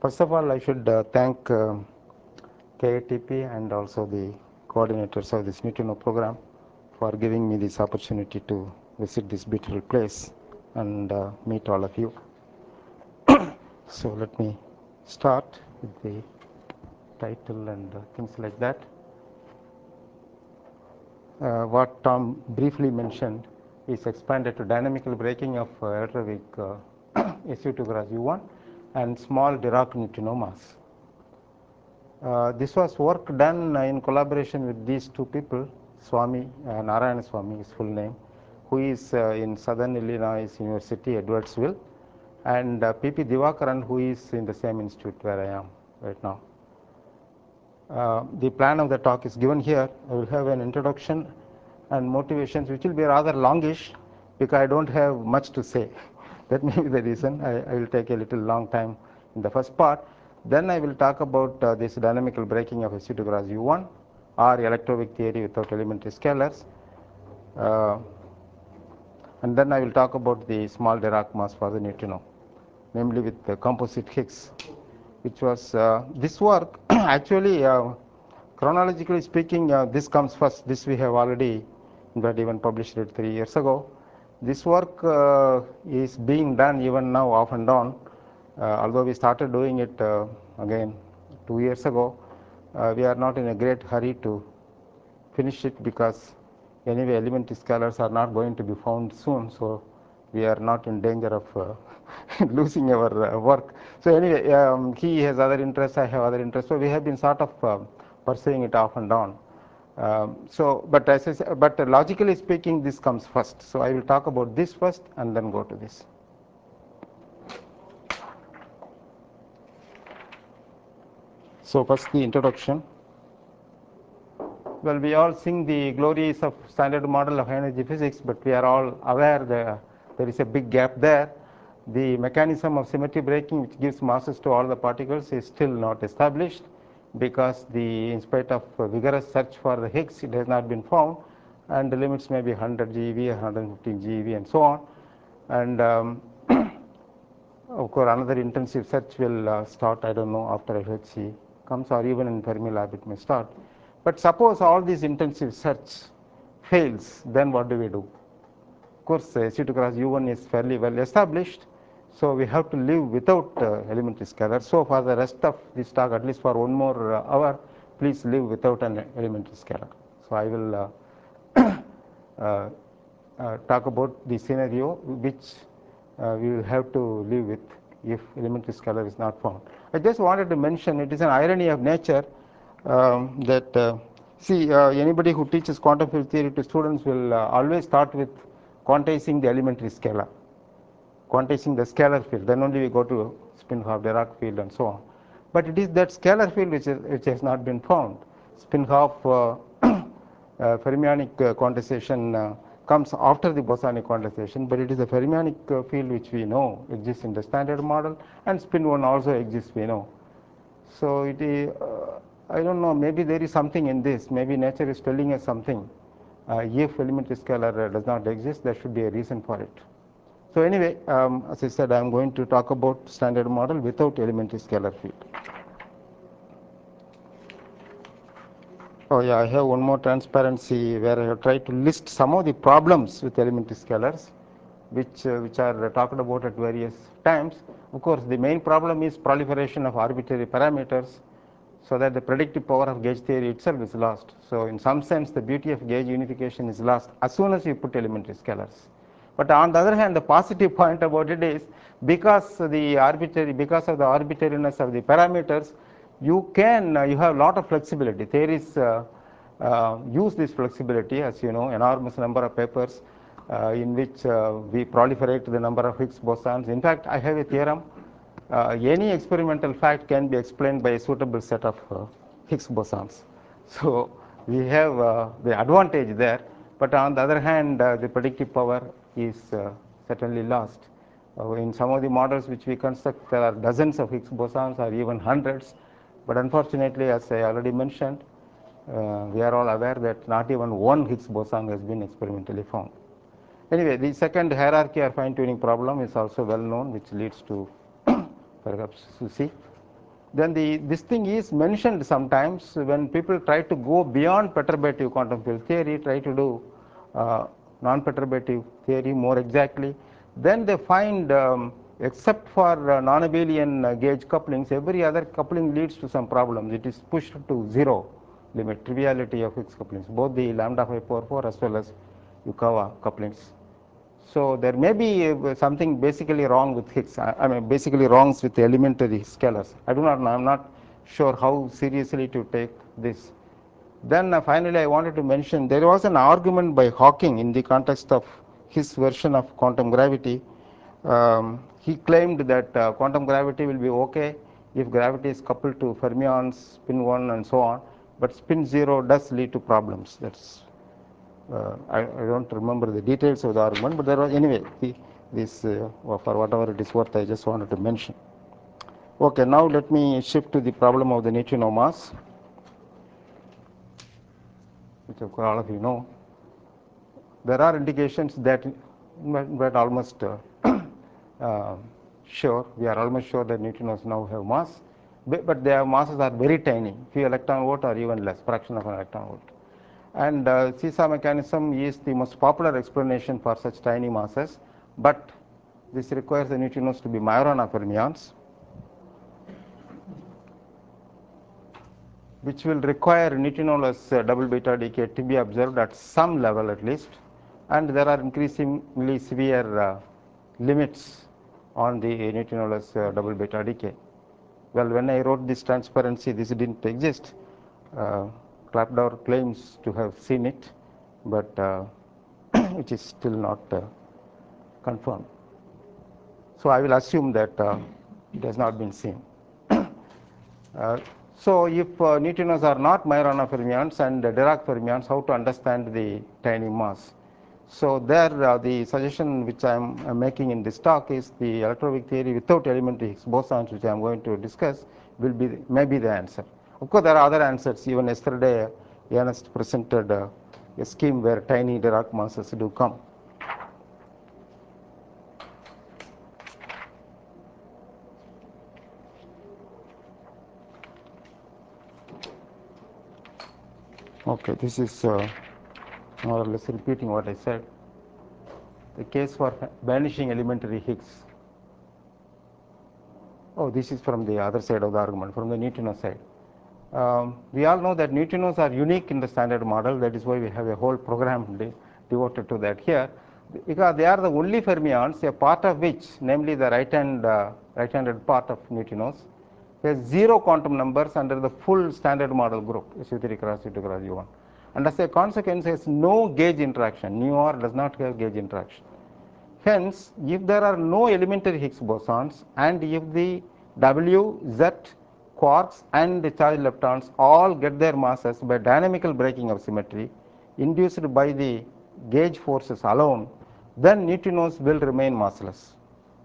First of all, I should thank KATP and also the coordinators of this neutrino program for giving me this opportunity to visit this beautiful place and meet all of you. So let me start with the title and things like that. What Tom briefly mentioned is expanded to dynamical breaking of electroweak SU2 cross U1 and small Dirac neutrinomas. This was work done in collaboration with these two people, Swami, Narayana Swami, his full name, who is in Southern Illinois University, Edwardsville, and P.P. Divakaran, who is in the same institute where I am right now. The plan of the talk is given here. I will have an introduction and motivations, which will be rather longish because I don't have much to say. That may be the reason I will take a little long time in the first part. Then I will talk about this dynamical breaking of SU2 cross U1 or electroweak theory without elementary scalars. And then I will talk about the small Dirac mass for the neutrino, namely with the composite Higgs, which was this work actually chronologically speaking, this comes first. This we have already, in fact, even published it 3 years ago. This work is being done even now off and on, although we started doing it again 2 years ago. We are not in a great hurry to finish it because anyway elementary scalars are not going to be found soon, so we are not in danger of losing our work. So anyway, he has other interests, I have other interests, so we have been sort of pursuing it off and on. But as I say, but logically speaking, this comes first. So I will talk about this first and then go to this. So first the introduction. Well, we all sing the glories of standard model of energy physics, but we are all aware that there is a big gap there. The mechanism of symmetry breaking, which gives masses to all the particles, is still not established because in spite of vigorous search for the Higgs, it has not been found, and the limits may be 100 GeV, 115 GeV, and so on. And of course, another intensive search will start, I don't know, after FHC comes, or even in Fermilab it may start. But suppose all these intensive search fails, then what do we do? Of course, SU2 cross U1 is fairly well established, so we have to live without elementary scalar. So for the rest of this talk, at least for 1 more hour, please live without an elementary scalar. So I will talk about the scenario which we will have to live with if elementary scalar is not found. I just wanted to mention, it is an irony of nature that anybody who teaches quantum field theory to students will always start with quantizing the elementary scalar, quantizing the scalar field, then only we go to Spin-Half-Dirac field and so on. But it is that scalar field which has not been found. Spin-Half fermionic quantization comes after the bosonic quantization, but it is a fermionic field which we know exists in the standard model, and spin 1 also exists, we know. So it is, I don't know, maybe there is something in this, maybe nature is telling us something. If elementary scalar does not exist, there should be a reason for it. So anyway, as I said, I am going to talk about standard model without elementary scalar field. Oh yeah, I have one more transparency where I have tried to list some of the problems with elementary scalars, which are talked about at various times. Of course, the main problem is proliferation of arbitrary parameters, so that the predictive power of gauge theory itself is lost. So in some sense, the beauty of gauge unification is lost as soon as you put elementary scalars. But on the other hand, the positive point about it is because of the arbitrariness of the parameters, you have a lot of flexibility. Theories use this flexibility, as you know, enormous number of papers in which we proliferate the number of Higgs bosons. In fact, I have a theorem. Any experimental fact can be explained by a suitable set of Higgs bosons. So we have the advantage there, but on the other hand, the predictive power is certainly lost. In some of the models which we construct, there are dozens of Higgs bosons or even hundreds, but unfortunately, as I already mentioned, we are all aware that not even one Higgs boson has been experimentally found. Anyway, the second hierarchy or fine-tuning problem is also well known, which leads to perhaps Susi. then this thing is mentioned sometimes when people try to go beyond perturbative quantum field theory, try to do non-perturbative theory more exactly. Then they find, except for non-abelian gauge couplings, every other coupling leads to some problems. It is pushed to zero limit, triviality of Higgs couplings, both the lambda 5 power 4 as well as Yukawa couplings. So there may be something basically wrong with Higgs. I mean, basically wrongs with elementary scalars. I do not know. I'm not sure how seriously to take this. Then finally, I wanted to mention there was an argument by Hawking in the context of his version of quantum gravity. He claimed that quantum gravity will be okay if gravity is coupled to fermions, spin 1, and so on. But spin 0 does lead to problems. That's I don't remember the details of the argument, but there was anyway. This for whatever it is worth, I just wanted to mention. Okay, now let me shift to the problem of the neutrino mass, which of course all of you know. There are indications that, but almost uh, sure, we are almost sure that neutrinos now have mass, but their masses are very tiny, few electron volt or even less, fraction of an electron volt. And seesaw mechanism is the most popular explanation for such tiny masses, but this requires the neutrinos to be Majorana fermions, which will require neutrinoless double beta decay to be observed at some level at least, and there are increasingly severe limits on the neutrinoless double beta decay. Well, when I wrote this transparency, this didn't exist. Klapdor claims to have seen it, but which is still not confirmed. So I will assume that it has not been seen. So if neutrinos are not Majorana fermions and Dirac fermions, how to understand the tiny mass? So there, the suggestion which I am making in this talk is the electroweak theory without elementary Higgs bosons, which I am going to discuss, may be the answer. Of course, there are other answers. Even yesterday, Ernst presented a scheme where tiny Dirac masses do come. Okay, this is more or less repeating what I said. The case for vanishing elementary Higgs. Oh, this is from the other side of the argument, from the neutrino side. We all know that neutrinos are unique in the standard model. That is why we have a whole program devoted to that here, because they are the only fermions, a part of which, namely the right-handed part of neutrinos, has zero quantum numbers under the full standard model group, SU3 cross U2 cross U1. And as a consequence, has no gauge interaction. Nu R does not have gauge interaction. Hence, if there are no elementary Higgs bosons, and if the W, Z, quarks and the charged leptons all get their masses by dynamical breaking of symmetry induced by the gauge forces alone, then neutrinos will remain massless.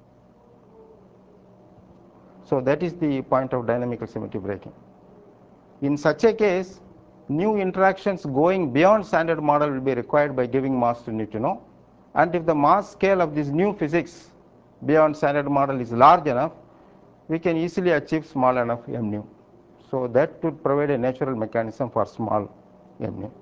So that is the point of dynamical symmetry breaking. In such a case, new interactions going beyond standard model will be required by giving mass to neutrino. And if the mass scale of this new physics beyond standard model is large enough, we can easily achieve small enough m nu. So that would provide a natural mechanism for small m nu.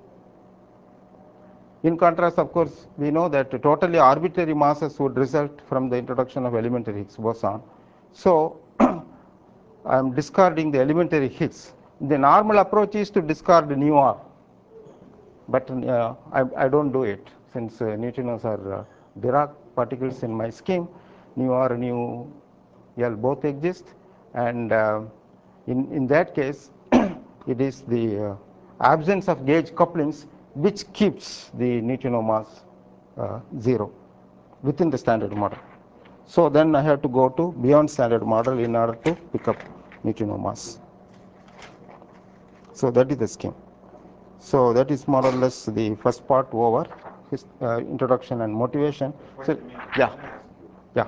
In contrast, of course, we know that totally arbitrary masses would result from the introduction of elementary Higgs boson. So I am discarding the elementary Higgs. The normal approach is to discard nu R, but I don't do it since neutrinos are Dirac particles in my scheme. Nu R and nu L both exist, and in that case, it is the absence of gauge couplings which keeps the neutrino mass zero within the standard model. So then I have to go to beyond standard model in order to pick up neutrino mass. So that is the scheme. So that is more or less the first part over, his introduction and motivation. So, yeah, yeah.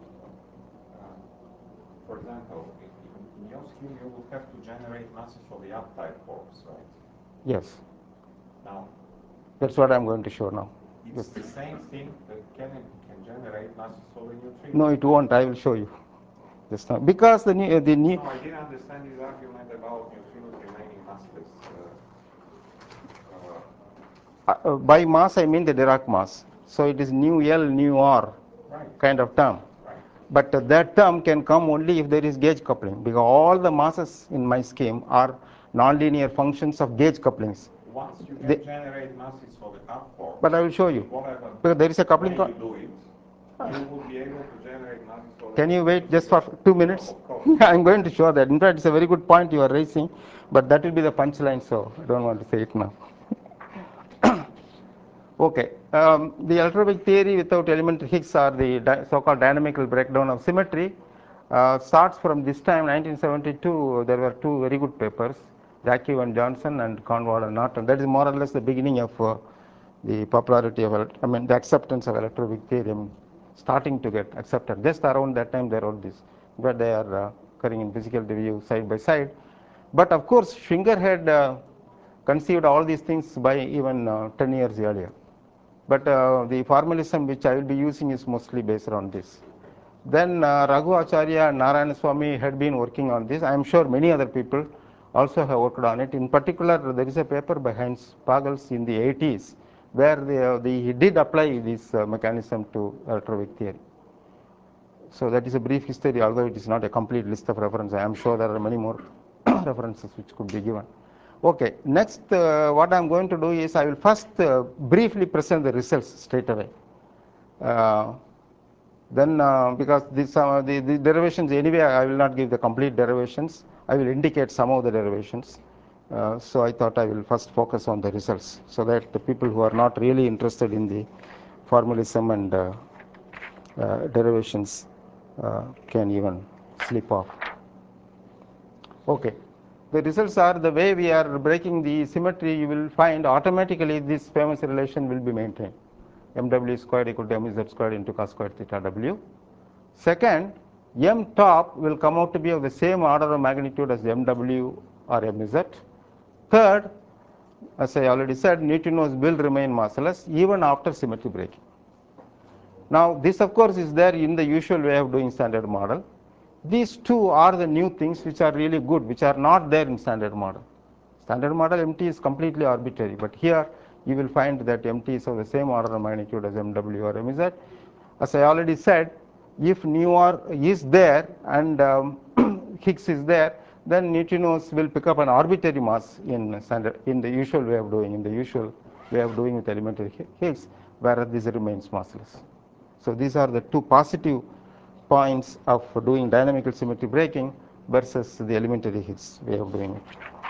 For example, in your scheme, you will have to generate masses for the up-type forms, right? Yes. Now, that's what I'm going to show now. It's yes. the same thing that can generate masses for the neutrino. No, it won't. I will show you. Just now. Because the new No, I didn't understand his argument about neutrinos remaining massless. by mass I mean the Dirac mass. So it is nu L, nu R Right. kind of term. Right. But that term can come only if there is gauge coupling, because all the masses in my scheme are nonlinear functions of gauge couplings. Once you They, can generate masses for the half quarks, but I will show you. whatever Because there is a way coupling. you do it, you will be able to generate masses for the Can you wait neutrinos just for again. 2 minutes? Of course. I'm going to show that. In fact, it's a very good point you are raising, but that will be the punchline, so I don't want to say it now. Okay, the electroweak theory without elementary Higgs, or the so-called dynamical breakdown of symmetry, starts from this time, 1972. There were two very good papers, Jackie and Johnson and Conrad and Norton. That is more or less the beginning of the popularity of, the acceptance of electroweak theory, starting to get accepted. Just around that time they wrote this, but they are occurring in physical review side by side. But of course, Schwinger had conceived all these things by even 10 years earlier. But the formalism which I will be using is mostly based on this. Then Raghu Acharya and Narayana Swami had been working on this. I am sure many other people also have worked on it. In particular, there is a paper by Heinz Pagels in the 80s where he did apply this mechanism to electroweak theory. So that is a brief history, although it is not a complete list of references. I am sure there are many more references which could be given. Okay, next what I am going to do is I will first briefly present the results straight away. Uh, then because the derivations anyway, I will not give the complete derivations. I will indicate some of the derivations. So I thought I will first focus on the results so that the people who are not really interested in the formalism and derivations can even slip off. Okay. The results are the way we are breaking the symmetry, you will find automatically this famous relation will be maintained. mw squared equal to mz squared into cos squared theta w. Second, m top will come out to be of the same order of magnitude as mw or mz. Third, as I already said, neutrinos will remain massless even after symmetry breaking. Now, this of course is there in the usual way of doing standard model. These two are the new things which are really good, which are not there in standard model. Standard model MT is completely arbitrary, but here you will find that MT is of the same order of magnitude as MW or MZ. As I already said, if nu r is there and Higgs is there, then neutrinos will pick up an arbitrary mass in standard, in the usual way of doing, with elementary Higgs, whereas this remains massless. So these are the two positive points of doing dynamical symmetry breaking versus the elementary Higgs way of doing it.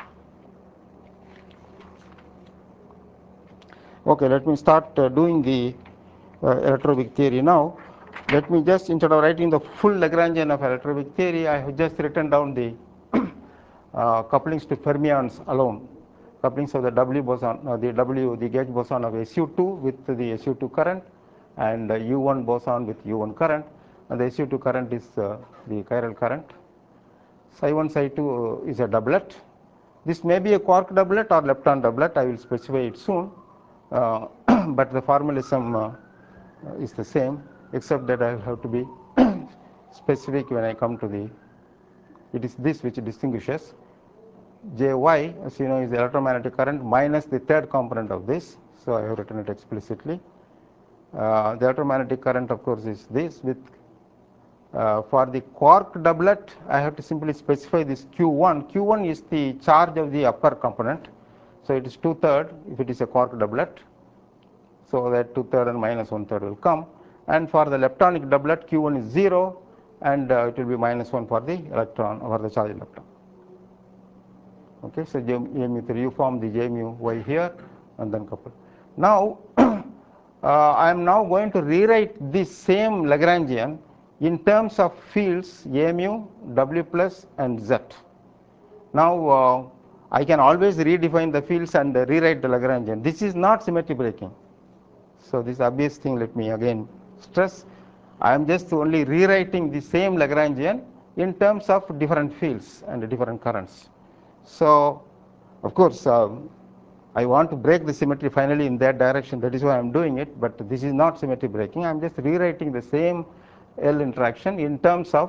Okay, let me start doing the electroweak theory now. Let me just, instead of writing the full Lagrangian of electroweak theory, I have just written down the couplings to fermions alone. Couplings of the W boson, the gauge boson of SU2 with the SU2 current, and U1 boson with U1 current. And the SU2 current is the chiral current. Psi 1, psi 2 is a doublet. This may be a quark doublet or lepton doublet. I will specify it soon. But the formalism is the same, except that I have to be specific when I come to the. It is this which distinguishes. Jy, as you know, is the electromagnetic current minus the third component of this. So I have written it explicitly. The electromagnetic current, of course, is this. With for the quark doublet, I have to simply specify this Q1. Q1 is the charge of the upper component. So it is 2/3 if it is a quark doublet. So that 2/3 and minus 1/3 will come. And for the leptonic doublet, Q1 is 0, and it will be -1 for the electron, or the charged electron. Okay, so J mu 3, you form the J mu y here and then couple. Now, I am now going to rewrite this same Lagrangian in terms of fields A mu, W plus, and Z. Now, I can always redefine the fields and rewrite the Lagrangian. This is not symmetry breaking. So this obvious thing, let me again stress. I am just only rewriting the same Lagrangian in terms of different fields and different currents. So, of course, I want to break the symmetry finally in that direction. That is why I am doing it. But this is not symmetry breaking. I am just rewriting the same L interaction in terms of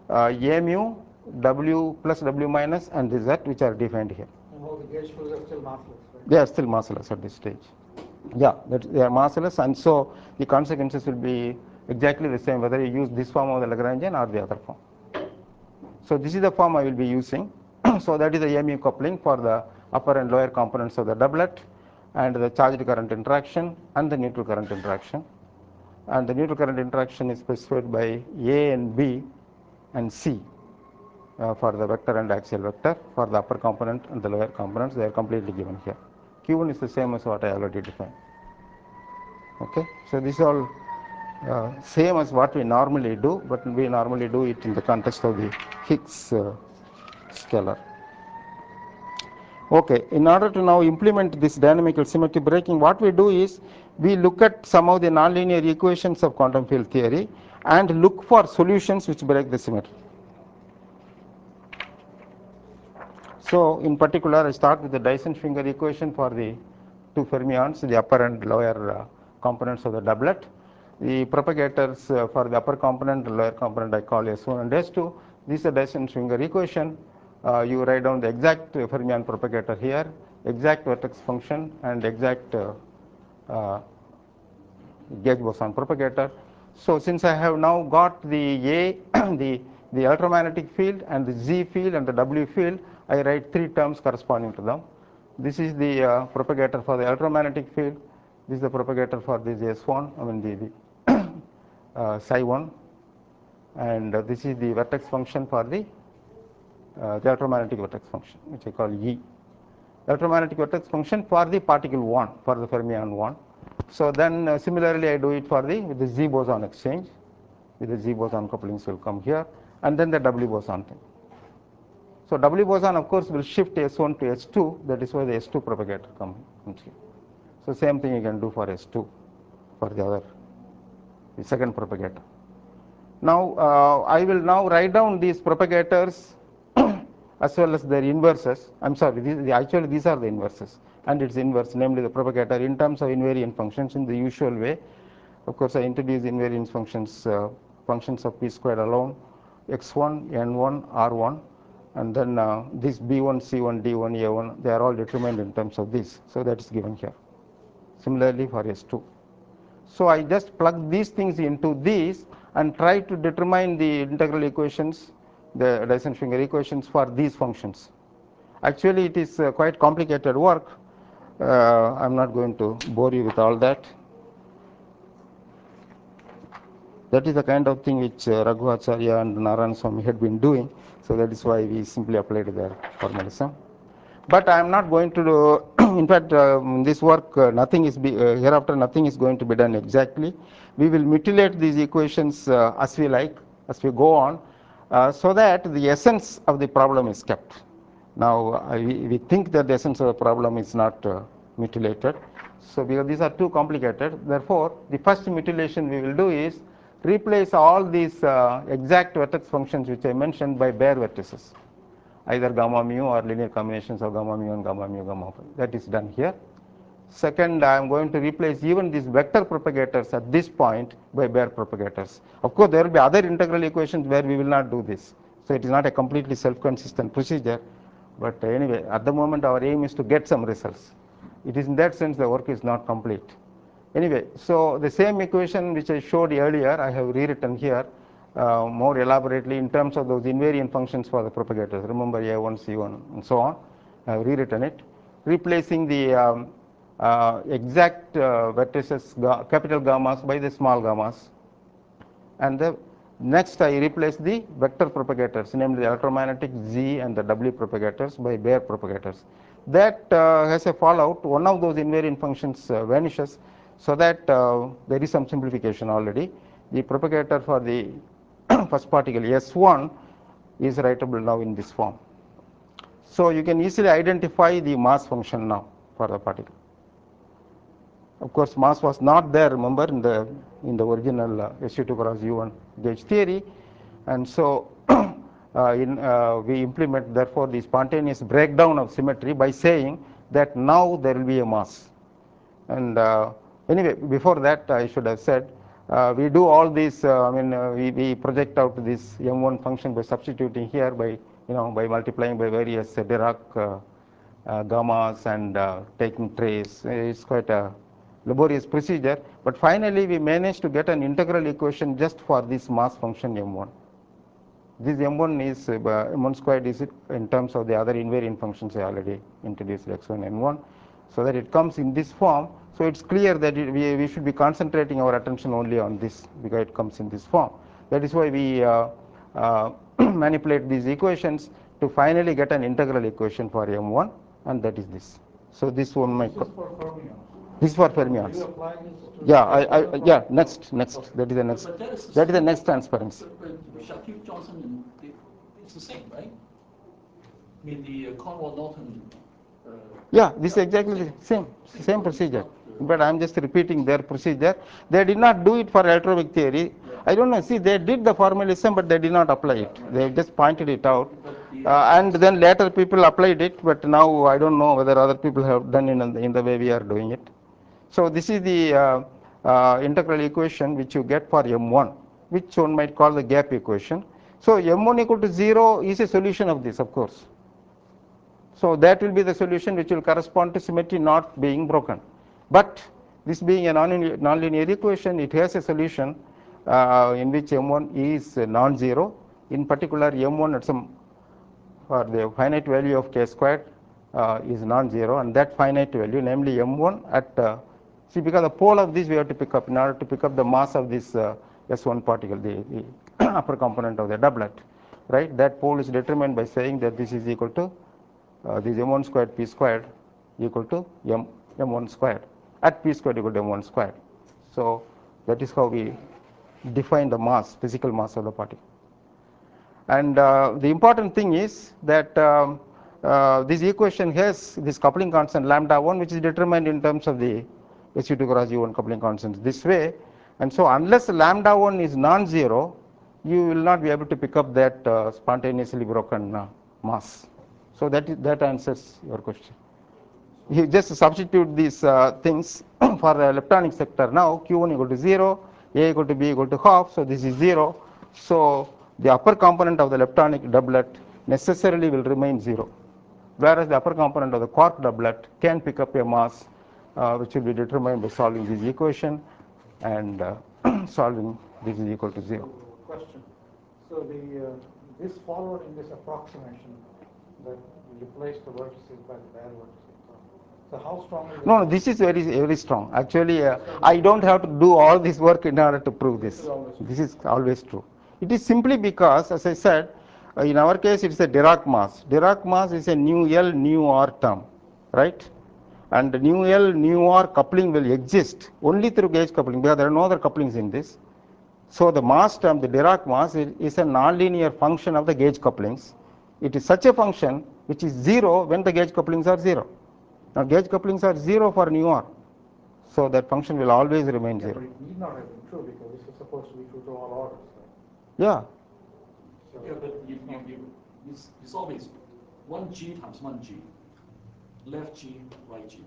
A mu, W plus W minus, and Z, which are defined here. And all the gauge fluids are still massless, right? They are still massless at this stage. Yeah, they are massless, and so the consequences will be exactly the same whether you use this form of the Lagrangian or the other form. So this is the form I will be using. So that is the mu coupling for the upper and lower components of the doublet, and the charged current interaction and the neutral current interaction. And the neutral current interaction is specified by A and B and C for the vector and axial vector. For the upper component and the lower components, they are completely given here. Q1 is the same as what I already defined. Okay, so this is all same as what we normally do, but we normally do it in the context of the Higgs scalar. Okay, in order to now implement this dynamical symmetry breaking, what we do is we look at some of the nonlinear equations of quantum field theory and look for solutions which break the symmetry. So in particular, I start with the Dyson-Schwinger equation for the two fermions, the upper and lower components of the doublet. The propagators for the upper component, the lower component I call S1 and S2. This is the Dyson-Schwinger equation. You write down the exact fermion propagator here, exact vertex function, and exact gauge boson propagator. So since I have now got the A, the electromagnetic field, and the Z field and the W field, I write three terms corresponding to them. This is the propagator for the electromagnetic field. This is the propagator for this S1, I mean the psi 1, and this is the vertex function for the electromagnetic vertex function, which I call E. Electromagnetic vertex function for the particle 1, for the fermion 1. So then similarly I do it for with the Z boson exchange. With the Z boson couplings will come here, and then the W boson thing. So W boson of course will shift S1 to S2, that is why the S2 propagator comes here. So same thing you can do for S2, for the second propagator. Now I will now write down these propagators as well as their inverses. I'm sorry, actually these are the inverses and its inverse, namely the propagator, in terms of invariant functions in the usual way. Of course, I introduce invariance functions, functions of p squared alone, x1, n1, r1, and then this b1, c1, d1, a1, they are all determined in terms of this. So that is given here. Similarly for S2. So I just plug these things into these and try to determine the integral equations, the Dyson-Schwinger equations for these functions. Actually, it is quite complicated work. I'm not going to bore you with all that. That is the kind of thing which Raghu Acharya and Narayana Swami had been doing. So that is why we simply applied their formalism. But I am not going to do, in fact, in this work, hereafter nothing is going to be done exactly. We will mutilate these equations as we like, as we go on, so that the essence of the problem is kept. Now, we think that the essence of the problem is not mutilated. So, because these are too complicated, therefore, the first mutilation we will do is replace all these exact vertex functions which I mentioned by bare vertices, either gamma mu or linear combinations of gamma mu and gamma mu, gamma phi. That is done here. Second, I am going to replace even these vector propagators at this point by bare propagators. Of course, there will be other integral equations where we will not do this. So it is not a completely self-consistent procedure. But anyway, at the moment, our aim is to get some results. It is in that sense the work is not complete. Anyway, so the same equation which I showed earlier, I have rewritten here more elaborately in terms of those invariant functions for the propagators. Remember A1, C1, and so on. I have rewritten it, replacing the exact vertices, capital gammas by the small gammas. And the next I replace the vector propagators, namely the electromagnetic Z and the W propagators by bare propagators. That has a fallout. One of those invariant functions vanishes, so that there is some simplification already. The propagator for the first particle S1 is writable now in this form. So you can easily identify the mass function now for the particle. Of course, mass was not there, remember, in the original SU2 cross U1 gauge theory, and so we implement therefore the spontaneous breakdown of symmetry by saying that now there will be a mass. And anyway, before that I should have said We do all these, we project out this M1 function by substituting here by, by multiplying by various Dirac gammas and taking trace. It's quite a laborious procedure, but finally we managed to get an integral equation just for this mass function M1. This M1 is M1 squared is in terms of the other invariant functions I already introduced X1 and N1, so that it comes in this form. So it's clear that we should be concentrating our attention only on this because it comes in this form. That is why we manipulate these equations to finally get an integral equation for M1, and that is this. So this one might. This is for fermions. This is for You fermions. apply this to Yeah, next. That is the next. But That is the next transparency. But Shaquille Johnson, it's the same, right? I mean, the Conrad Norton. Yeah, this is exactly the same procedure. But I'm just repeating their procedure. They did not do it for electroweak theory. I don't know. See, they did the formalism, but they did not apply it. They just pointed it out. And then later people applied it, but now I don't know whether other people have done it in the way we are doing it. So this is the integral equation which you get for M1, which one might call the gap equation. So M1 equal to 0 is a solution of this, of course. So that will be the solution which will correspond to symmetry not being broken. But this being a nonlinear equation, it has a solution in which M1 is non-zero. In particular, M1 at some for the finite value of k squared is non-zero, and that finite value, namely M1 at see, because the pole of this we have to pick up in order to pick up the mass of this S1 particle, the upper component of the doublet, right? That pole is determined by saying that this is equal to this M1 squared P squared equal to M1 squared at P squared equal to M1 squared. So that is how we define the mass, physical mass of the particle. And the important thing is that this equation has this coupling constant lambda 1, which is determined in terms of the SU2 cross U1 coupling constants this way. And so unless lambda 1 is non-zero, you will not be able to pick up that spontaneously broken mass. So that answers your question. You just substitute these things for the leptonic sector. Now Q1 equal to 0, A equal to B equal to half, so this is 0. So the upper component of the leptonic doublet necessarily will remain 0, whereas the upper component of the quark doublet can pick up a mass which will be determined by solving this equation and solving this is equal to 0. Question. So this followed in this approximation that replaced the vertices by the bare vertices. So how strong is it? No, this is very strong. Actually, I don't have to do all this work in order to prove this. This is always true. It is simply because, as I said, in our case, it's a Dirac mass. Dirac mass is a nu L, nu R term, right? And nu L, nu R coupling will exist only through gauge coupling because there are no other couplings in this. So the mass term, the Dirac mass, is a nonlinear function of the gauge couplings. It is such a function which is 0 when the gauge couplings are 0. Now gauge couplings are 0 for nu R. So that function will always remain 0. But it need not have been true because this is supposed to be true to all orders. Right? Yeah. So Yeah, but it's always 1G times 1G. Left G, right G.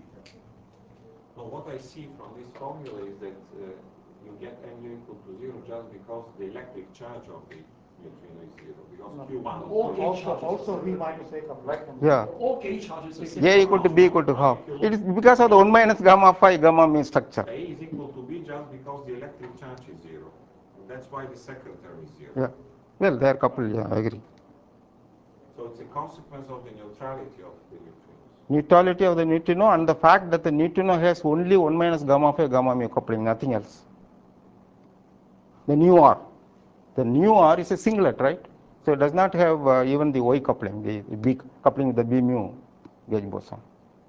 Well, what I see from this formula is that you get mu equal to 0 just because the electric charge of the neutrino is 0. Because No. Q1 All is gauge 0. also V minus A comes right from Yeah. All gauge charges are the same. A equal to B equal to half. It is because of the 1 minus gamma phi gamma mean structure. A is equal to B just because the electric charge is 0. That's why the second term is 0. Yeah. Well, they are coupled. Yeah, I agree. So it's a consequence of the neutrality of the neutrinos. Neutrality of the neutrino and the fact that the neutrino has only 1 minus gamma phi gamma mu coupling, nothing else. The nu R. The nu R is a singlet, right? So it does not have even the Y coupling, the B coupling with the B mu gauge boson.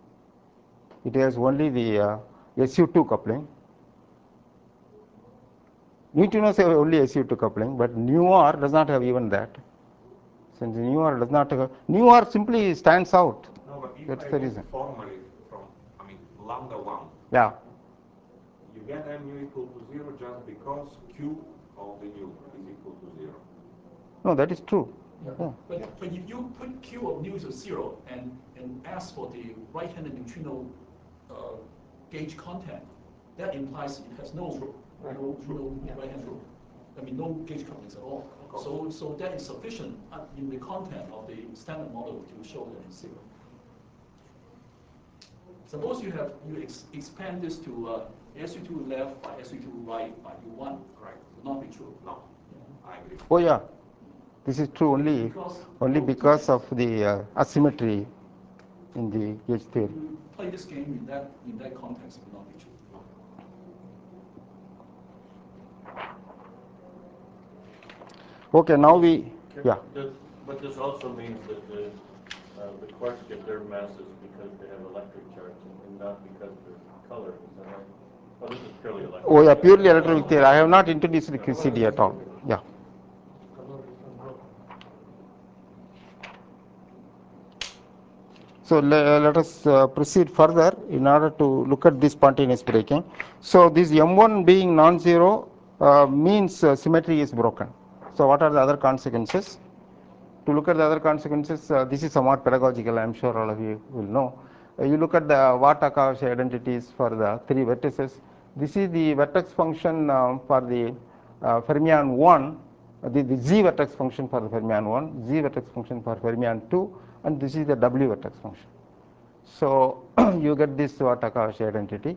It has only the SU2 coupling. Neutrinos have only SU2 coupling, but nu R does not have even that. Since nu R does not have, nu R simply stands out. No, but if That's I the look reason. formally from, lambda 1, Yeah. you get mu equal to 0 just because Q of the nu is equal to 0. No, that is true. Yeah. Yeah. But if you put Q of nu to 0 and ask for the right-handed neutrino gauge content, that implies it has no no right-hand rule. I mean, no gauge couplings at all. So that is sufficient in the content of the standard model to show that it's zero. Suppose you expand this to SU2 left by SU2 right by U1. Right. Will not be true. No, I agree. Oh yeah, this is true only because of the asymmetry in the gauge theory. If you play this game in that context, it will not be true. Okay, now we But this also means that the quarks get their masses because they have electric charge and not because of their color. Is that right? Oh, this is purely electric. Oh yeah, purely electroweak theory. I have not introduced the QCD at all. Yeah. So let us proceed further in order to look at this spontaneous breaking. So this M1 being non-zero means symmetry is broken. So what are the other consequences? To look at the other consequences, this is somewhat pedagogical, I am sure all of you will know. You look at the Watt-Akahashi identities for the three vertices. This is the vertex function for the fermion 1, the Z vertex function for the fermion 1, Z vertex function for fermion 2, and this is the W vertex function. So you get this Watt-Akahashi identity.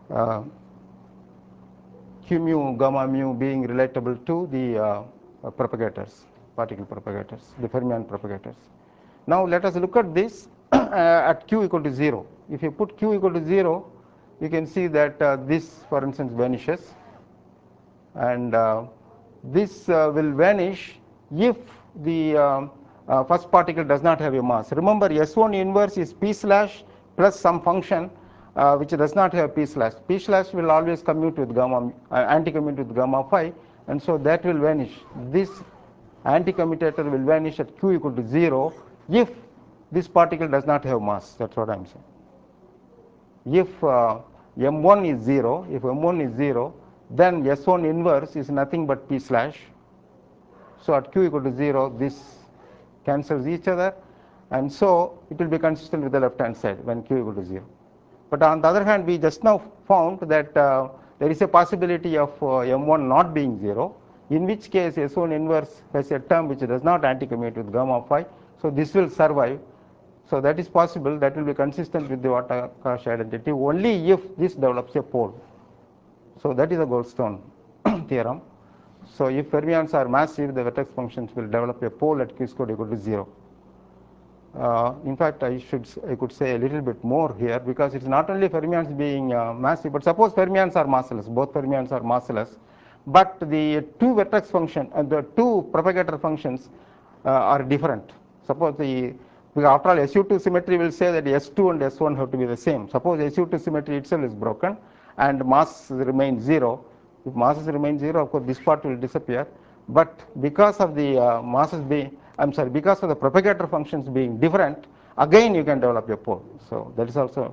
Q mu, gamma mu being relatable to the propagators, particle propagators, the fermion propagators. Now let us look at this at q equal to 0. If you put q equal to 0, you can see that this, for instance, vanishes, and this will vanish if the first particle does not have a mass. Remember, S1 inverse is p slash plus some function which does not have p slash. P slash will always commute with gamma, anti-commute with gamma phi, and so that will vanish. This anti-commutator will vanish at q equal to 0 if this particle does not have mass. That's what I'm saying. If M1 is 0, if M1 is 0, then S1 inverse is nothing but p slash. So at q equal to 0, this cancels each other, and so it will be consistent with the left hand side when q equal to 0. But on the other hand, we just now found that there is a possibility of M1 not being 0, in which case S1 inverse has a term which does not anti-commute with gamma phi, so this will survive. So that is possible, that will be consistent with the Watt-Akahashi identity only if this develops a pole. So that is a Goldstone theorem. So if fermions are massive, the vertex functions will develop a pole at q squared equal to 0. In fact, I could say a little bit more here, because it's not only fermions being massive, but suppose fermions are massless, both fermions are massless, but the two vertex function and the two propagator functions are different. Suppose because after all, SU2 symmetry will say that S2 and S1 have to be the same. Suppose SU2 symmetry itself is broken and mass remains 0. If masses remain 0, of course this part will disappear. But because of the masses being, because of the propagator functions being different, again you can develop a pole. So that is also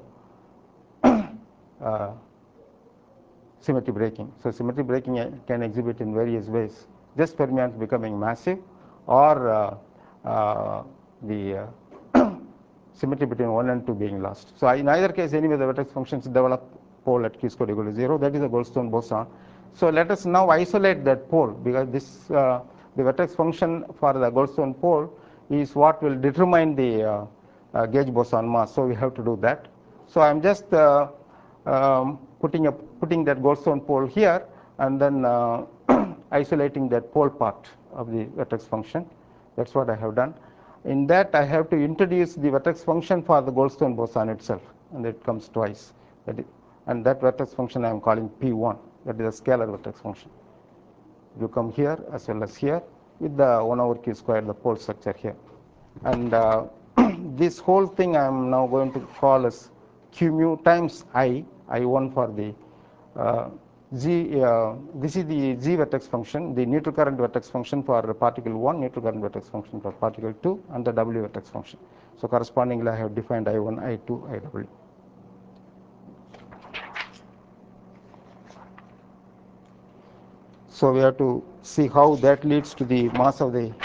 symmetry breaking. So symmetry breaking can exhibit in various ways. Just fermions becoming massive, or the symmetry between 1 and 2 being lost. So in either case, anyway, the vertex functions develop pole at q squared equal to 0. That is a Goldstone boson. So let us now isolate that pole, because this the vertex function for the Goldstone pole is what will determine the gauge boson mass. So we have to do that. So I am just putting that Goldstone pole here, and then isolating that pole part of the vertex function. That's what I have done. In that, I have to introduce the vertex function for the Goldstone boson itself, and it comes twice. And that vertex function I am calling P1. That is a scalar vertex function. You come here as well as here with the 1 over q squared, the pole structure here. And this whole thing I am now going to call as q mu times I1 for the this is the Z vertex function, the neutral current vertex function for particle 1, neutral current vertex function for particle 2, and the W vertex function. So correspondingly, I have defined I1, I2, IW. So we have to see how that leads to the mass of the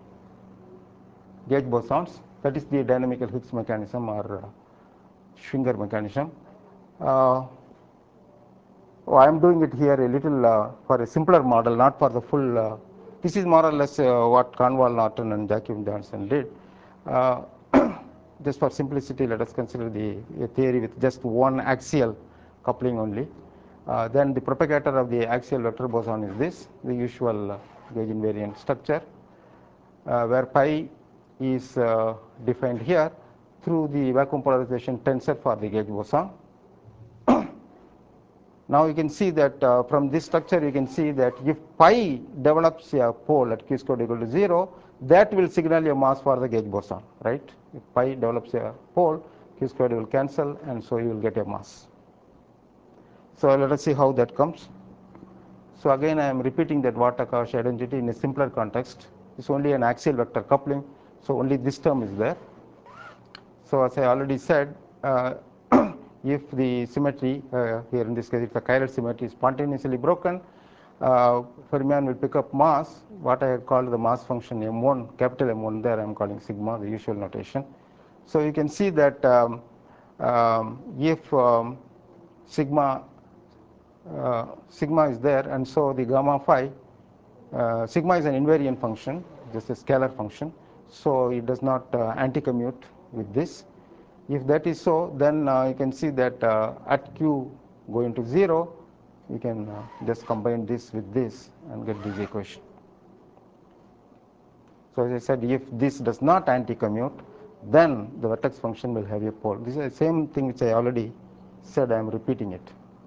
gauge bosons. That is the dynamical Higgs mechanism or Schwinger mechanism. Oh, I am doing it here a little for a simpler model, not for the full. This is more or less what Cornwall Norton and Joachim Johnson did. Uh, just for simplicity, let us consider the a theory with just one axial coupling only. Then the propagator of the axial vector boson is this, the usual gauge invariant structure, where pi is defined here through the vacuum polarization tensor for the gauge boson. Now you can see that from this structure you can see that if pi develops a pole at q squared equal to 0, that will signal a mass for the gauge boson, right? If pi develops a pole, q squared will cancel, and so you will get a mass. So let us see how that comes. So again I am repeating that Watt-Akash identity in a simpler context. It's only an axial vector coupling, so only this term is there. So as I already said, if the symmetry, here in this case it's a chiral symmetry, is spontaneously broken, fermion will pick up mass, what I had called the mass function M1, capital M1 there I am calling sigma, the usual notation. So you can see that if sigma sigma is there, and so the gamma phi, sigma is an invariant function, just a scalar function, so it does not anti-commute with this. If that is so, then you can see that at q going to 0, you can just combine this with this and get this equation. So as I said, if this does not anti-commute, then the vertex function will have a pole. This is the same thing which I already said, I am repeating it.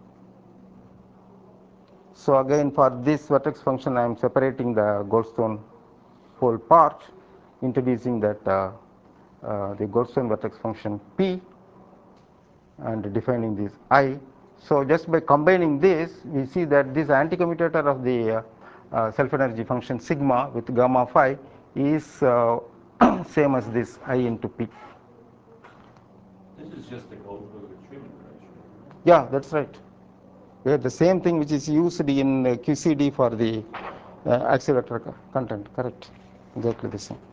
So again, for this vertex function, I am separating the Goldstone pole part, introducing that the Goldstone vertex function P, and defining this I. So just by combining this, we see that this anticommutator of the self-energy function sigma with gamma phi is same as this I into P. This is just the Goldberg-Truman ratio. Yeah, that's right. We have the same thing which is used in QCD for the axial vector content, correct? Exactly the same.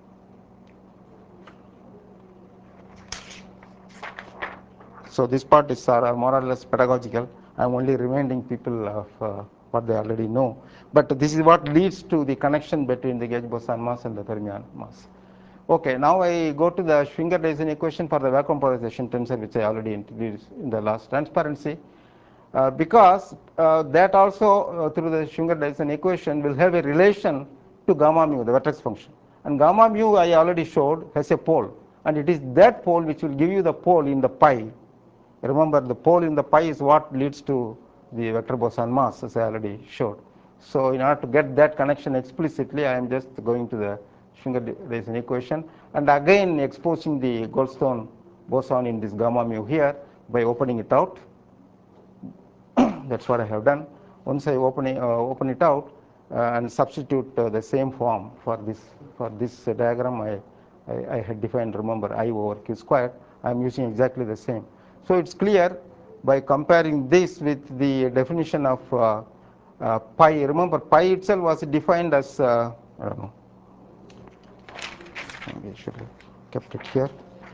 So this part is more or less pedagogical. I am only reminding people of what they already know. But this is what leads to the connection between the gauge boson mass and the fermion mass. Okay, now I go to the Schwinger-Dyson equation for the vacuum polarization tensor, which I already introduced in the last transparency. Because that also through the Schwinger-Dyson equation will have a relation to gamma mu, the vertex function. And gamma mu I already showed has a pole, and it is that pole which will give you the pole in the pi. Remember, the pole in the pi is what leads to the vector boson mass, as I already showed. So in order to get that connection explicitly, I am just going to the Schwinger-Dyson equation and again exposing the Goldstone boson in this gamma mu here by opening it out. That's what I have done. Once I open it out and substitute the same form for this diagram, I had defined, remember, I over q squared. I am using exactly the same. So it's clear by comparing this with the definition of pi. Remember, pi itself was defined as I don't know. Maybe I should have kept it here.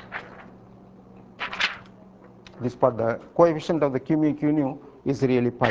This part, the coefficient of the q mu q nu is really pi.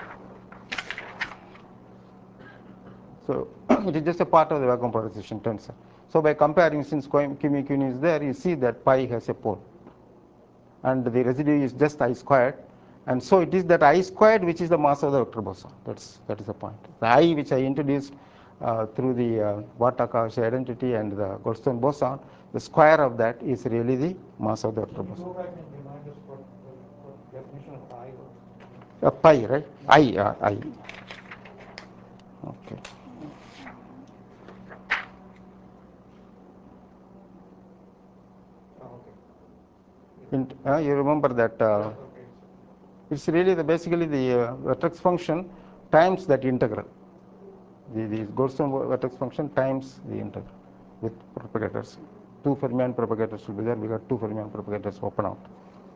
So it is just a part of the vacuum polarization tensor. So by comparing, since q mu q nu is there, you see that pi has a pole, and the residue is just I squared, and so it is that I squared which is the mass of the vector boson. That is the point. The I which I introduced through the Watt-Akash identity and the Goldstone boson, the square of that is really the mass of the vector Can you boson. go back and remind us what definition of I was? Pi, right? I. Okay. Oh, okay. You remember that Okay. it's really basically the vertex function times that integral. The Goldstone vertex function times the integral with propagators. Two fermion propagators will be there. We got two fermion propagators open out.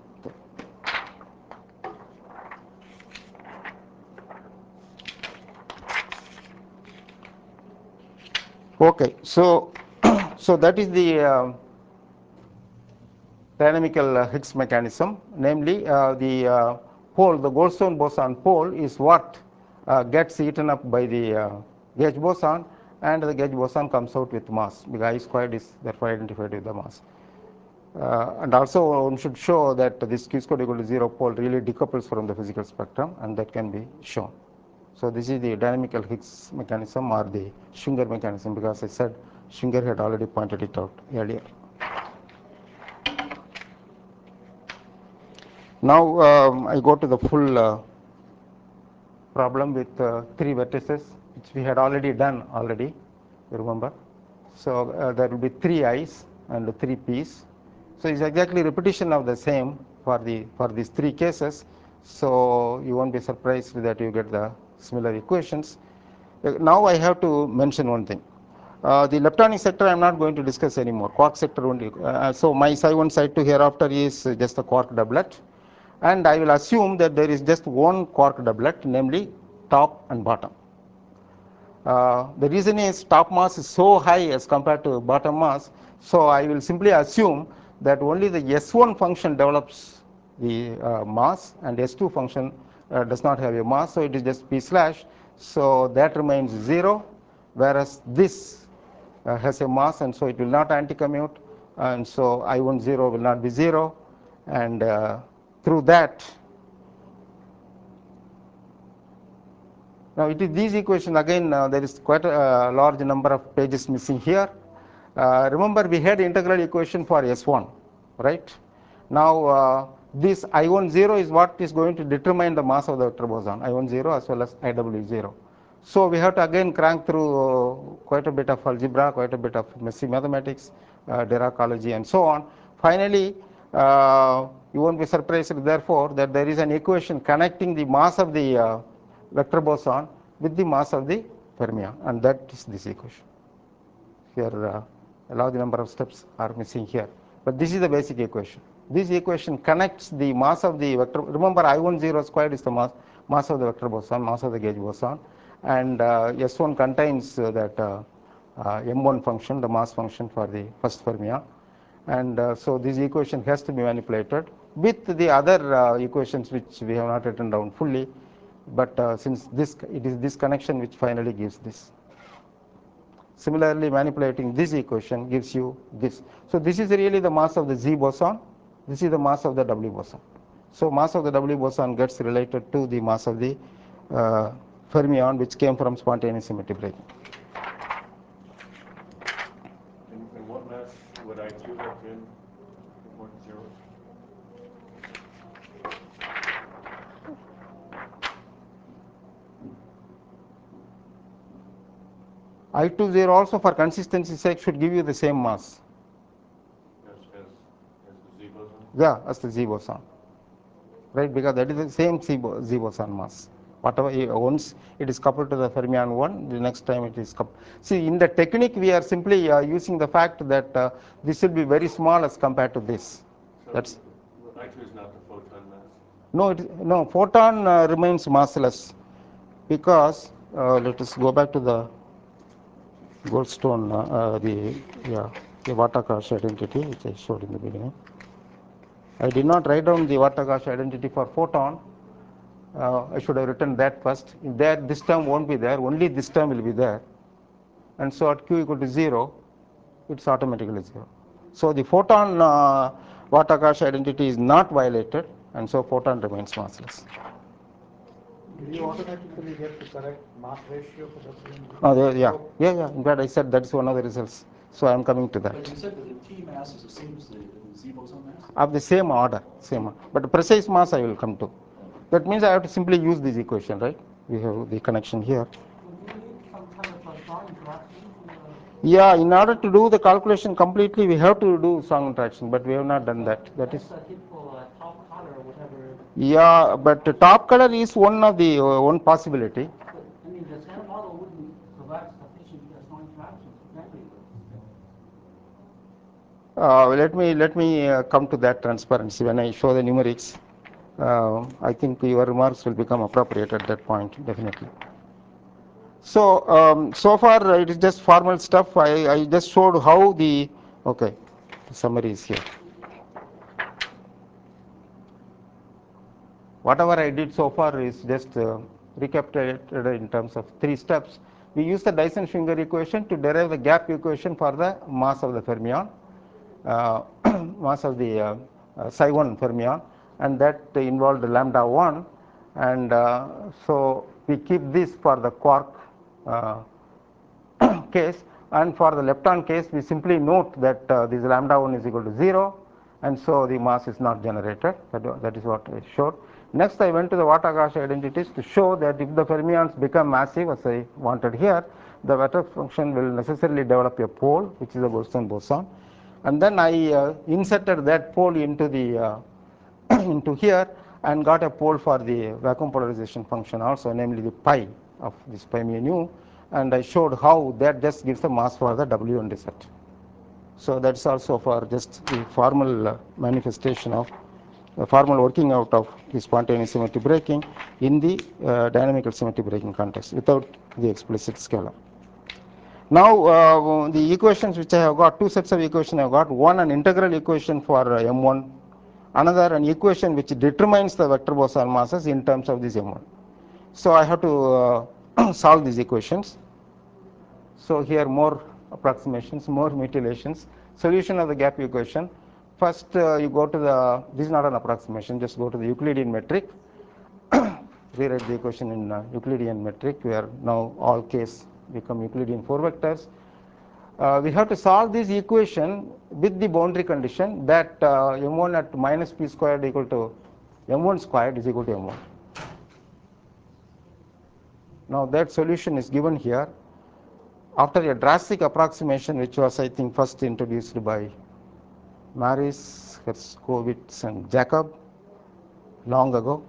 Okay, so so that is the dynamical Higgs mechanism, namely the pole, the Goldstone boson pole, is what gets eaten up by the gauge boson, and the gauge boson comes out with mass, because I squared is therefore identified with the mass. And also one should show that this q squared equal to 0 pole really decouples from the physical spectrum, and that can be shown. So this is the dynamical Higgs mechanism or the Schwinger mechanism, because I said Schwinger had already pointed it out earlier. Now I go to the full problem with 3 vertices, which we had already done already, you remember. So there will be 3 i's and 3 p's. So it's exactly repetition of the same for these 3 cases. So you won't be surprised that you get the similar equations. Now I have to mention one thing. The leptonic sector I am not going to discuss anymore. Quark sector only. So my psi 1 psi 2 hereafter is just a quark doublet, and I will assume that there is just one quark doublet, namely top and bottom. The reason is top mass is so high as compared to bottom mass, so I will simply assume that only the S1 function develops the mass, and S2 function does not have a mass, so it is just p slash, so that remains 0, whereas this has a mass, and so it will not anti-commute, and so I10 will not be 0, and through that, now it is these equations again, there is quite a large number of pages missing here. Remember we had integral equation for S1, right? Now this I10 is what is going to determine the mass of the vector boson, I10 as well as IW0. So we have to again crank through quite a bit of algebra, quite a bit of messy mathematics, Diracology and so on. Finally, you won't be surprised therefore that there is an equation connecting the mass of the vector boson with the mass of the fermion, and that is this equation. Here a large number of steps are missing here, but this is the basic equation. This equation connects the mass of the vector. Remember I10 squared is the mass of the vector boson, mass of the gauge boson, and S1 contains that M1 function, the mass function for the first fermion, and so this equation has to be manipulated with the other equations which we have not written down fully, but since it is this connection which finally gives this. Similarly, manipulating this equation gives you this. So this is really the mass of the Z boson, this is the mass of the W boson. So mass of the W boson gets related to the mass of the fermion, which came from spontaneous symmetry breaking. And what mass would I2 have been? More zeros? I20 also for consistency sake should give you the same mass. As the Z boson? Yeah, as the Z boson. Right, because that is the same Z boson mass. Whatever, once it is coupled to the fermion 1, the next time it is coupled. See, in the technique we are simply using the fact that this will be very small as compared to this. So That's I2 is not the photon mass? no, photon remains massless, because let us go back to the Goldstone, the Vata-Kash identity which I showed in the beginning. I did not write down the Vata-Kash identity for photon. I should have written that first. In that, this term won't be there, only this term will be there. And so at q equal to 0, it's automatically 0. So the photon Vata-Kash identity is not violated, and so photon remains massless. Do you automatically get the correct mass ratio for the same? Yeah. In fact, I said that's one of the results. So I am coming to that. But you said that the T mass is the same as the Z boson mass? Of the same order, but the precise mass I will come to. That means I have to simply use this equation, right? We have the connection here. Would you need some kind of a strong interaction? Yeah, in order to do the calculation completely, we have to do strong interaction, but we have not done that. That is a typical top color or whatever. Yeah, but the top color is one of the one possibility. But, I mean, the standard model wouldn't provide sufficient strong interactions. Exactly. Let me come to that transparency when I show the numerics. I think your remarks will become appropriate at that point, definitely. So so far it is just formal stuff. I just showed how the summary is here. Whatever I did so far is just recapitulated in terms of 3 steps. We use the Dyson-Schwinger equation to derive the gap equation for the mass of the fermion, mass of the psi 1 fermion, and that involved lambda 1. And so we keep this for the quark case, and for the lepton case we simply note that this lambda 1 is equal to 0, and so the mass is not generated. That is what I showed. Next I went to the Watt-Akash identities to show that if the fermions become massive as I wanted here, the vector function will necessarily develop a pole, which is a Goldstone boson, and then I inserted that pole into the into here and got a pole for the vacuum polarization function also, namely the pi of this pi mu nu, and I showed how that just gives the mass for the W1 set. So that's also for just the formal manifestation of the formal working out of the spontaneous symmetry breaking in the dynamical symmetry breaking context without the explicit scalar. Now the equations which I have got, 2 sets of equations I have got, one an integral equation for M1, another an equation which determines the vector boson masses in terms of this M1. So I have to solve these equations. So here more approximations, more mutilations. Solution of the gap equation. First you go to the, this is not an approximation, just go to the Euclidean metric, rewrite the equation in Euclidean metric, where now all case become Euclidean 4 vectors. We have to solve this equation with the boundary condition that M1 at minus p squared equal to M1 squared is equal to M1. Now that solution is given here after a drastic approximation, which was I think first introduced by Maris, Herskowitz and Jacob long ago.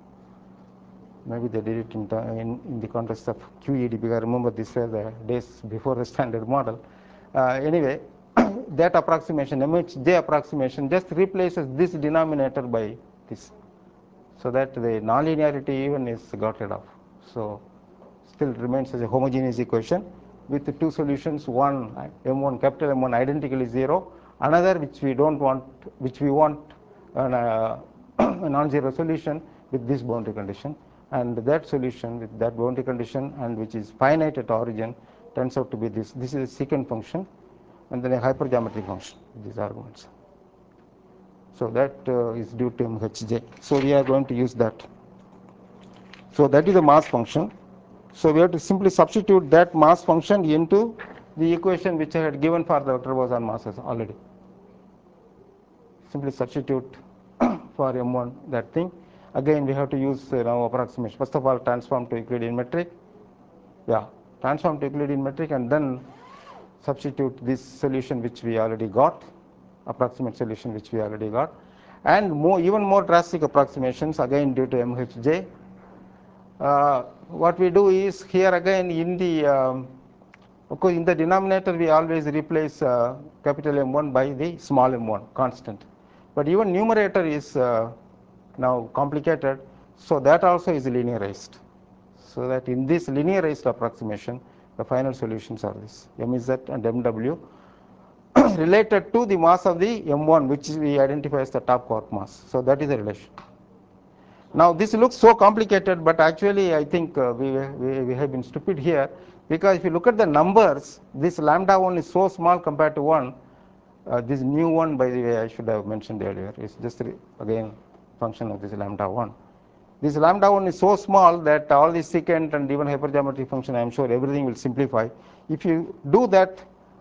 Maybe they did it in the context of QED, because I remember these were the days before the standard model. Anyway, that approximation, MHJ approximation, just replaces this denominator by this, so that the nonlinearity even is got rid of. So still remains as a homogeneous equation with the 2 solutions, one M1, capital M1 identically 0, another which we don't want, which we want a non-zero solution with this boundary condition, and that solution with that boundary condition and which is finite at origin turns out to be this. This is a secant function and then a hypergeometric function with these arguments. So that is due to MHJ. So we are going to use that. So that is the mass function. So we have to simply substitute that mass function into the equation which I had given for the vector boson masses already. Simply substitute for M1 that thing. Again we have to use now approximation. First of all, transform to Euclidean metric. Yeah, transform to Euclidean metric and then substitute this solution which we already got, approximate solution which we already got, and even more drastic approximations again due to MHJ. What we do is here again in the of course in the denominator we always replace capital M1 by the small m1 constant, but even numerator is now complicated, so that also is linearized, so that in this linearized approximation the final solutions are this mz and mw related to the mass of the M1, which we identify as the top quark mass. So that is the relation. Now this looks so complicated, but actually I think we have been stupid here, because if you look at the numbers, this lambda 1 is so small compared to 1. This new one, by the way, I should have mentioned earlier, is just again function of this lambda 1. This lambda 1 is so small that all the secant and even hypergeometric function, I am sure everything will simplify. If you do that,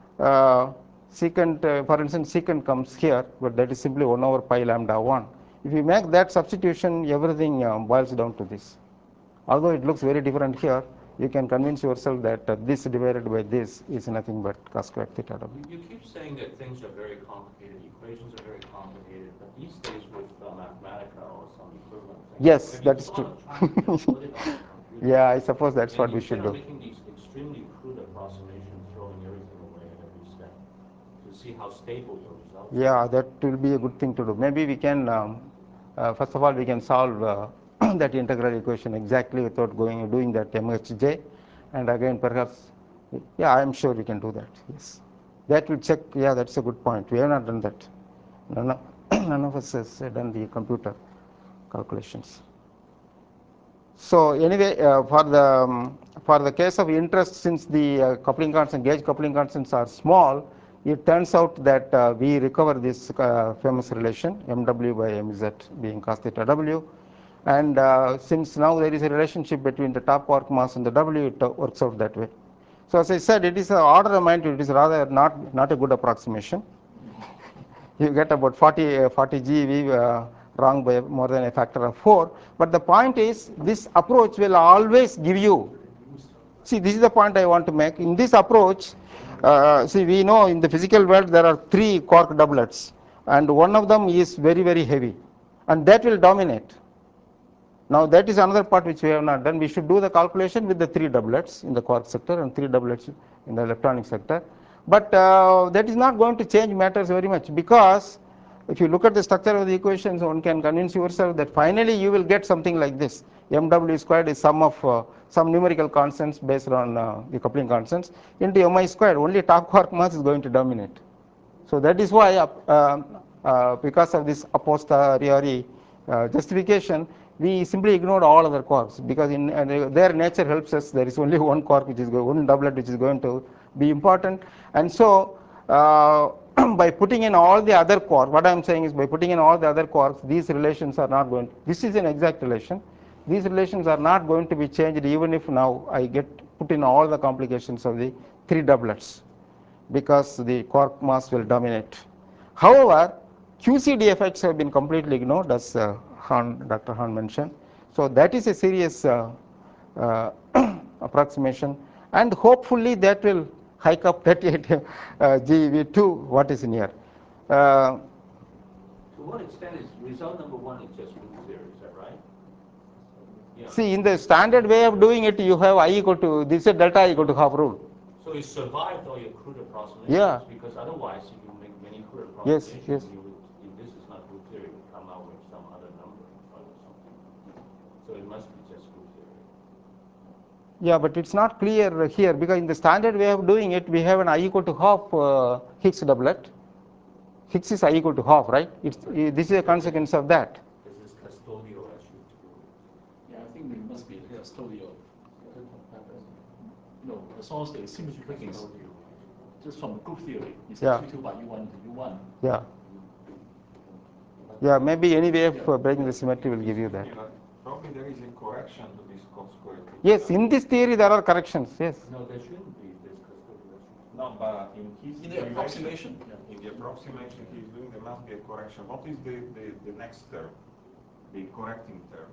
secant, for instance, secant comes here, but that is simply 1 over pi lambda 1. If you make that substitution, everything boils down to this. Although it looks very different here, you can convince yourself that this divided by this is nothing but cos squared theta w. You keep saying that things are very complicated, equations are very complicated, but these days with Mathematica or some equivalent thing. Yes, I mean, that there's is a lot true. of trying to put it on the computer. Yeah, I suppose that's what we should Instead do. of making these extremely crude approximations, throwing everything away at every step, to see how stable your results are. Yeah, that will be a good thing to do. Maybe we can, first of all, we can solve that integral equation exactly without doing that MHJ, and again perhaps, yeah, I am sure we can do that. Yes, that will check. Yeah, that's a good point. We have not done that. None of us has done the computer calculations. So anyway, for the case of interest, since the coupling constant, gauge coupling constants are small, it turns out that we recover this famous relation mw by mz being cos theta w, and since now there is a relationship between the top quark mass and the w, it works out that way. So as I said, it is an order of magnitude. It is rather not a good approximation. You get about 40 GeV wrong by more than a factor of 4. But the point is, this approach will always give you. See, this is the point I want to make. In this approach, see, we know in the physical world there are 3 quark doublets, and one of them is very, very heavy, and that will dominate. Now, that is another part which we have not done. We should do the calculation with the 3 doublets in the quark sector and 3 doublets in the electronic sector. But that is not going to change matters very much, because if you look at the structure of the equations, one can convince yourself that finally you will get something like this. mw squared is sum of some numerical constants based on the coupling constants into mi squared. Only top quark mass is going to dominate. So that is why, because of this a posteriori justification, we simply ignored all other quarks, because in their nature helps us. There is only one quark which is one doublet which is going to be important, and so by putting in all the other quarks, what I am saying is by putting in all the other quarks, these relations are not going. This is an exact relation. These relations are not going to be changed even if now I put in all the complications of the 3 doublets, because the quark mass will dominate. However, QCD effects have been completely ignored, as Dr. Hahn mentioned. So that is a serious approximation, and hopefully that will hike up 38 GeV to what is near. To what extent is result number 1 is just group theory, is that right? Yeah. See, in the standard way of doing it, you have I equal to, this is a delta I equal to half rule. So you survived all your crude approximations? Yeah. Because otherwise, if you make many crude Yes, approximations, yes. if this is not group theory, you come out with some other number or something. So it must be just group theory. Yeah, but it's not clear here, because in the standard way of doing it, we have an I equal to half Higgs doublet. Higgs is I equal to half, right? This is a consequence of that. This is custodial as you do. Yeah, I think it must be custodial. No, as long as the symmetry breaking is just from group theory, it's Yeah. Q2 by U1 to U1. Yeah. Yeah, maybe any way of breaking the symmetry will give you that. Probably there is a correction to this cos squared. Yes, in this theory there are corrections, yes. No, there shouldn't be this custodial. No, but in his In the approximation. in the approximation he's doing, there must be a correction. What is the next term? The correcting term?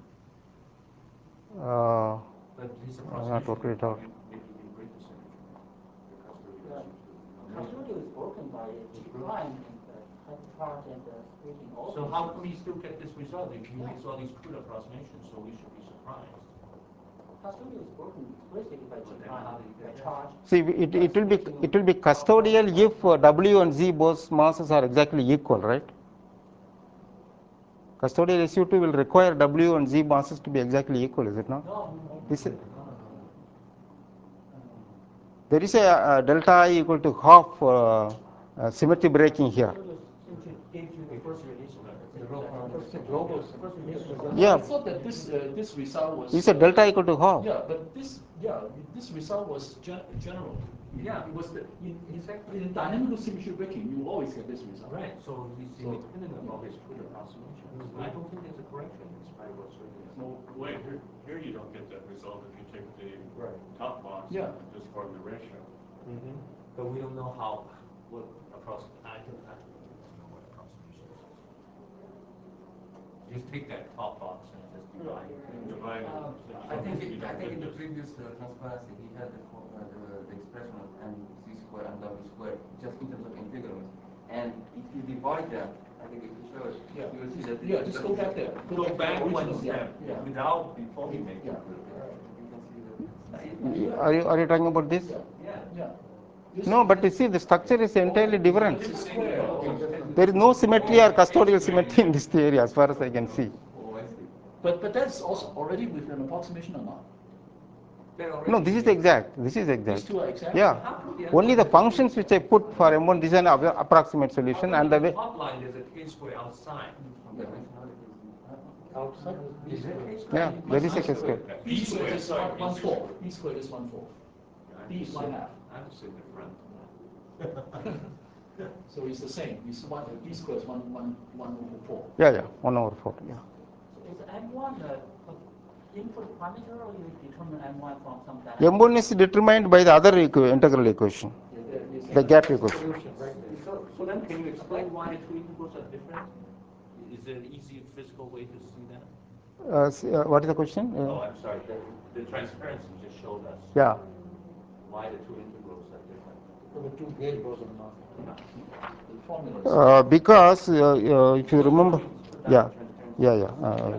But his I'm not working it out. It will break the symmetry. The custodial as you do. Custodial is broken by G prime and hypercharge and splitting all. So how come you still get this result if you mix all these crude approximations? So we should be surprised. Custodial is broken explicitly by G But then prime, how do you get by that? charge. See, it will be custodial if W and Z both masses are exactly equal, right? Custodial SU2 will require W and Z masses to be exactly equal, is it not? No. This is, there is a delta I equal to half symmetry breaking here. Symmetry gives you the first relation. First the global symmetry. Yeah. I thought that this result was. You said delta equal to half. Yeah, but this result was general. Yeah. It was in dynamical symmetry breaking, you always get this result. Right, so he's independent of all these crude approximations. I don't think there's a correction despite what's written. No, wait, here you don't get that result if you take the top box Yeah. and just form the ratio. But we don't know what approximation. I don't know what approximation this is. Just take that top box and just divide it. Divide it. I think You don't in get the this. previous transparency he had the expression of mc squared and w squared just in terms of integrals, and if you divide them, I think if you show it, Yeah. you will see that. Yeah, just go back there. Go back to the one original. step Yeah. without before we make Yeah. it. You can see that. Are you talking about this? Yeah. No, but you see, the structure is entirely different. This is square. There is no symmetry or custodial symmetry in this theory, as far as I can see. Oh, I see. But that's also already with an approximation or not? No, this is exact. This is exact. These two are exact? Yeah. Only the functions which I put for M1, this is an approximate solution, and the way. Top line there's a k square outside. outside B Is it squared. A squared? Yeah, there is a B K square. B squared is one fourth. B squared is one fourth. I B have is to one sit- half. I have to sit in front. So it's the same. It's one B squared is one over four. Yeah, yeah, 1/4. Yeah. So is M1 input parameter or you determine M1 from some dynamic? M1 is determined by the other integral equation, Yeah, there is the a- gap equation. Solution right there. So then can you explain why the two integrals are different? Is there an easy physical way to see that? What is the question? Oh, I'm sorry, the transparency just showed us Yeah. why the two integrals are different. So the two gauge bosons are the formula is Because if you remember, yeah, Transparency. yeah, yeah.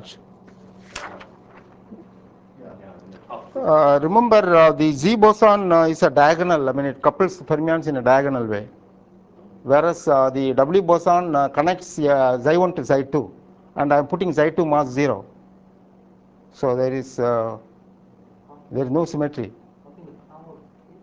yeah. Remember, the Z boson is a diagonal. I mean, it couples fermions in a diagonal way, whereas the W boson connects Xi1 to Xi2, and I am putting Xi2 mass 0. So there is no symmetry. I think the power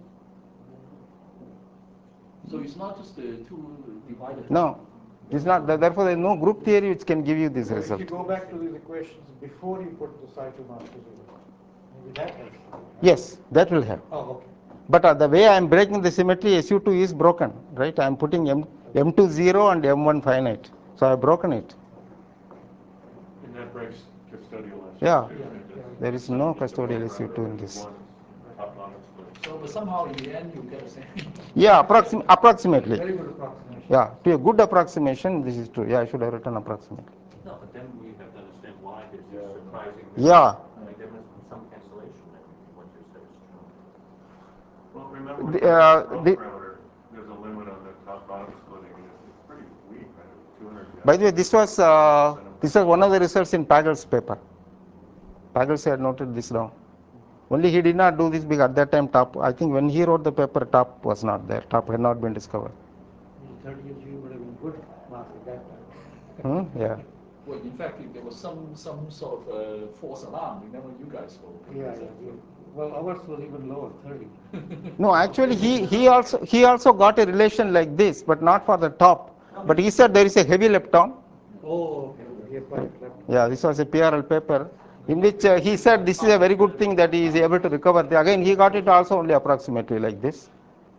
is So it's not just the two divided. No, it's not. Therefore, there is no group theory which can give you this So if result. you go back to these equations before you put the psi2 mass to 0, maybe that helps. Yes, that will have. Oh, okay. But the way I am breaking the symmetry, SU2 is broken, right? I am putting M2 0 and M1 finite. So I have broken it. And that breaks custodial SU2. Yeah. Yeah. There is no custodial SU2 in this. One top bottom split. So but somehow in the end you get the same. Yeah, approximately. Very good approximation. Yeah, to a good approximation, this is true. Yeah, I should have written approximately. No, but then we have to understand why there's this surprising. Yeah. Like there must be some cancellation then, if what you said is true. Well, remember, The, for uh, the the- parameter, there's a limit on the top bottom splitting, and it's pretty weak, right? 200. By the way, this was one of the results in Pagel's paper. Pagels had noted this down. Only he did not do this because at that time top, I think when he wrote the paper, top was not there. Top had not been discovered. 30 years you would have been good mass at that time. Yeah. Well, in fact, there was some sort of false alarm. Remember, you guys were. Yeah, yeah. Well, ours was even lower, 30. No, actually, he also got a relation like this, but not for the top. But he said there is a heavy lepton. Oh, okay. He applied left. Yeah, this was a PRL paper in which he said this is a very good thing that he is able to recover. Again, he got it also only approximately like this.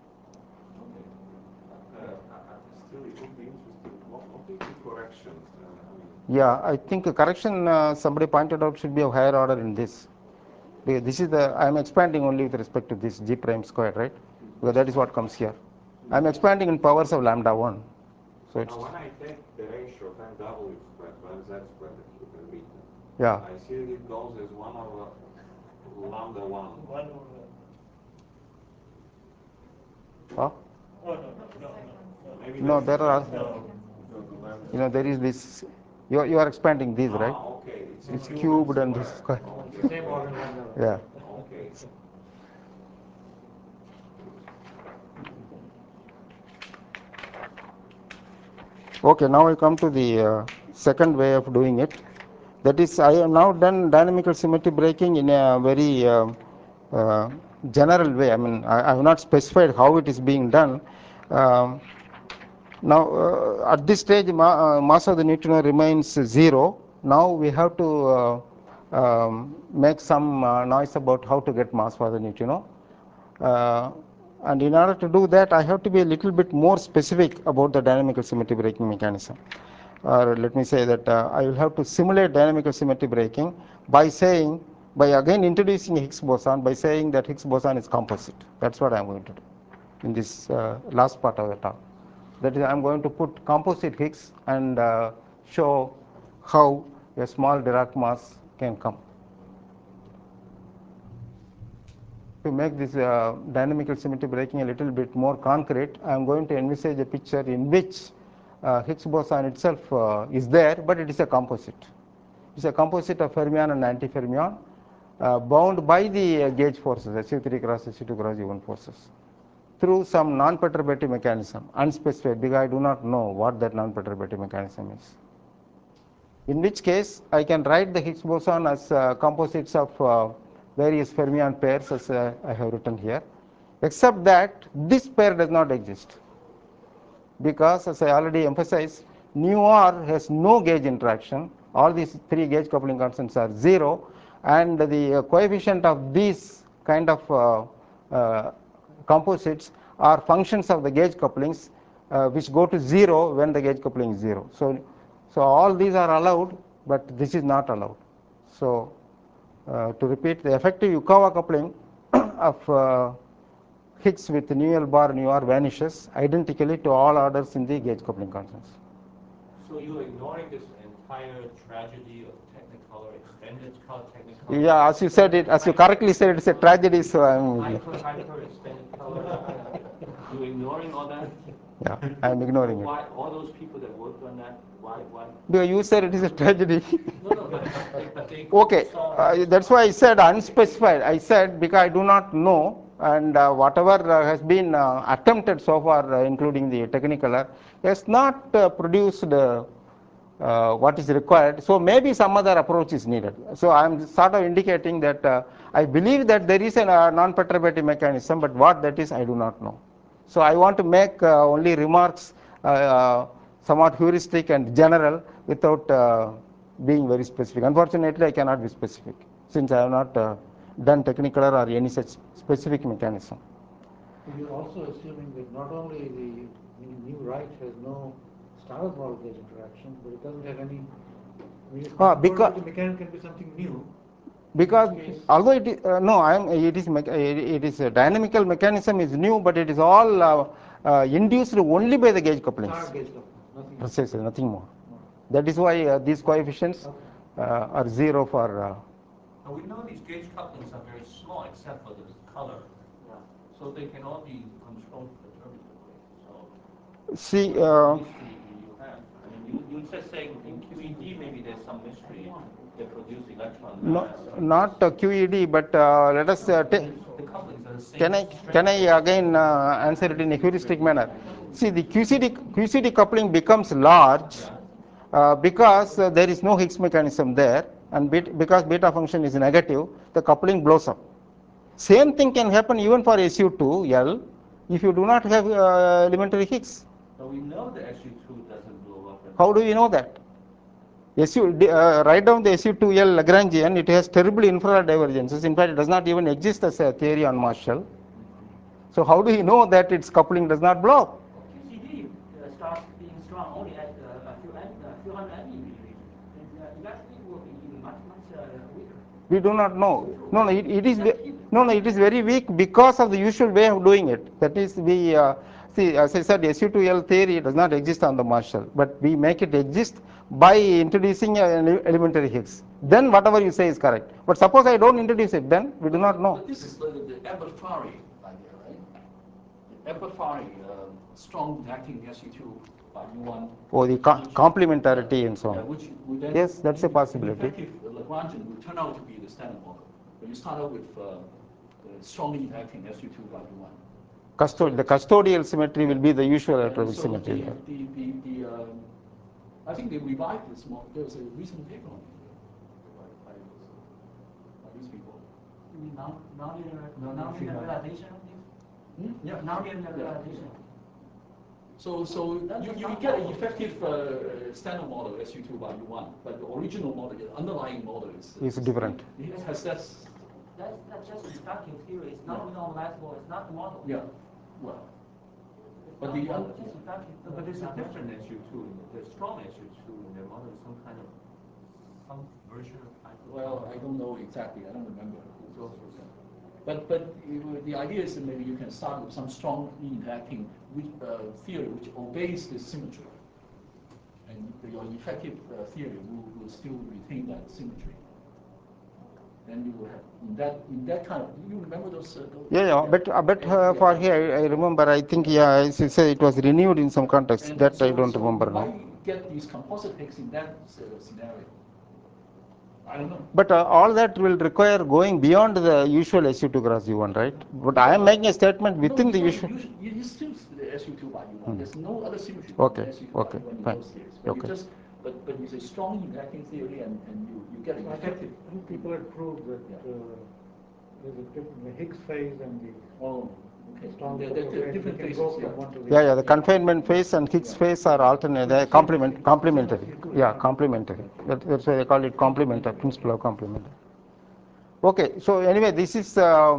Still, it would be interesting. What would be corrections? Yeah, I think a correction somebody pointed out should be of higher order in this. Because this is I am expanding only with respect to this G prime squared, right? Because that is what comes here. I am expanding in powers of lambda 1. So it's, Now, when I take the ratio of m w squared plus z squared that you can read, yeah. I see that it goes as 1 over lambda 1. Huh? Maybe No, that's there are, No, there is this, you are expanding these, right? Okay. It's cubed and this square. Okay. Same order lambda. Yeah. Okay. Okay, now I come to the second way of doing it. That is, I have now done dynamical symmetry breaking in a very general way. I mean, I have not specified how it is being done. Um, Now, at this stage, mass of the neutrino remains 0. Now we have to make some noise about how to get mass for the neutrino. And in order to do that, I have to be a little bit more specific about the dynamical symmetry breaking mechanism. Or let me say that I will have to simulate dynamical symmetry breaking by again introducing Higgs boson, by saying that Higgs boson is composite. That's what I am going to do in this last part of the talk. That is, I am going to put composite Higgs and show how a small Dirac mass can come. To make this dynamical symmetry breaking a little bit more concrete, I am going to envisage a picture in which Higgs boson itself is there, but it is a composite. It is a composite of fermion and antifermion bound by the gauge forces, SU3 cross SU2 cross U1 forces, through some non-perturbative mechanism, unspecified, because I do not know what that non-perturbative mechanism is. In which case, I can write the Higgs boson as composites of various fermion pairs, as I have written here, except that this pair does not exist, because as I already emphasized, nu r has no gauge interaction, All these three gauge coupling constants are 0, and the coefficient of these kind of composites are functions of the gauge couplings which go to 0 when the gauge coupling is 0. So all these are allowed, but this is not allowed. So to repeat, the effective Yukawa coupling of Higgs with nu L bar nu R vanishes identically to all orders in the gauge coupling constants. So you're ignoring this entire tragedy of Technicolor, extended Technicolor. Yeah, as you said it, as you correctly said, it's a tragedy. So I'm hyper, extended color. You're ignoring all that. Yeah, I'm ignoring So it. why all those people that worked on that? Why? Because you said it is a tragedy. No, but they Okay, that's why I said unspecified. I said because I do not know, and whatever has been attempted so far, including the Technicolor, has not produced what is required. So maybe some other approach is needed. So I am sort of indicating that I believe that there is a non-perturbative mechanism, but what that is, I do not know. So I want to make only remarks somewhat heuristic and general without being very specific. Unfortunately, I cannot be specific since I have not done Technicolor or any such specific mechanism. You're also assuming that not only the new right has no standard model gauge interaction, but it doesn't have any. Because the mechanic can be something new. Because although it is, it is a dynamical mechanism is new, but it is all induced only by the gauge couplings. Gauge couplings, nothing. Precisely, nothing more. That is why these coefficients are 0 for. Now we know these gauge couplings are very small, except for the color. Yeah. So they can all be controlled determinatively. So See. Mystery you have. I mean, you just saying in QED maybe there's some mystery. They produce electron mass. Not QED, but let us take. The couplings are the same. Can I again answer it in a heuristic manner? See, the QCD coupling becomes large because there is no Higgs mechanism there, and because beta function is negative, the coupling blows up. Same thing can happen even for SU2L if you do not have elementary Higgs. So we know the SU2 doesn't blow up. How do we know that? Write down the SU2L Lagrangian, it has terrible infrared divergences. In fact, it does not even exist as a theory on mass shell. So how do you know that its coupling does not blow up? QCD starts being strong only at a few hundred MeV region. Electricity will be much weaker. We do not know. No, it is very weak because of the usual way of doing it. That is, we see, as I said, SU2L theory does not exist on the mass shell, but we make it exist by introducing an elementary Higgs. Then whatever you say is correct. But suppose I don't introduce it, then we do not know. But this is the Ebert-Fari idea, right? The Ebert-Fari strong acting SU2 by U1. Oh, the complementarity and so on. Which Yes, that's a possibility. Effective Lagrangian will turn out to be the standard model. When you start out with strongly acting SU2 by U1. The custodial symmetry will be the usual electroweak symmetry. I think they revived this model. There was a recent paper on it by these people. You mean nonlinear realization of this? Yeah. Nonlinear realization. So you get an effective standard model SU2 by U1, but the original model, the underlying model is different. It has that's just inductive theory. It's not normalizable. It's not the model. Yeah. Well. But but there's a different SU2. The strong SU2 in their model is some version of. Well, I don't know exactly. I don't remember. But the idea is that maybe you can start with some strongly interacting theory which obeys the symmetry, and your effective theory will still retain that symmetry. Then you will have in that kind of. You remember those? But for here I remember. I think as you say, it was renewed in some context. That so, I don't remember now. Why get these composite Higgs in that scenario? I don't know. But all that will require going beyond the usual SU2 cross U1, right? But I am making a statement within the usual. You still the SU2 by U1. There's no other symmetry. Okay. SU2 by U1 in those cases. But okay. But it's a strong interacting theory, and you get an effective. I think people had proved that there's a difference in the Higgs phase and the Okay. strong There group are where you different can phases, go yeah. from one to the Yeah, other. yeah, the confinement phase and Higgs phase are alternate, they're complementary. Yeah, complementary. That's why they call it complementary, principle of complementary. Okay, so anyway, this is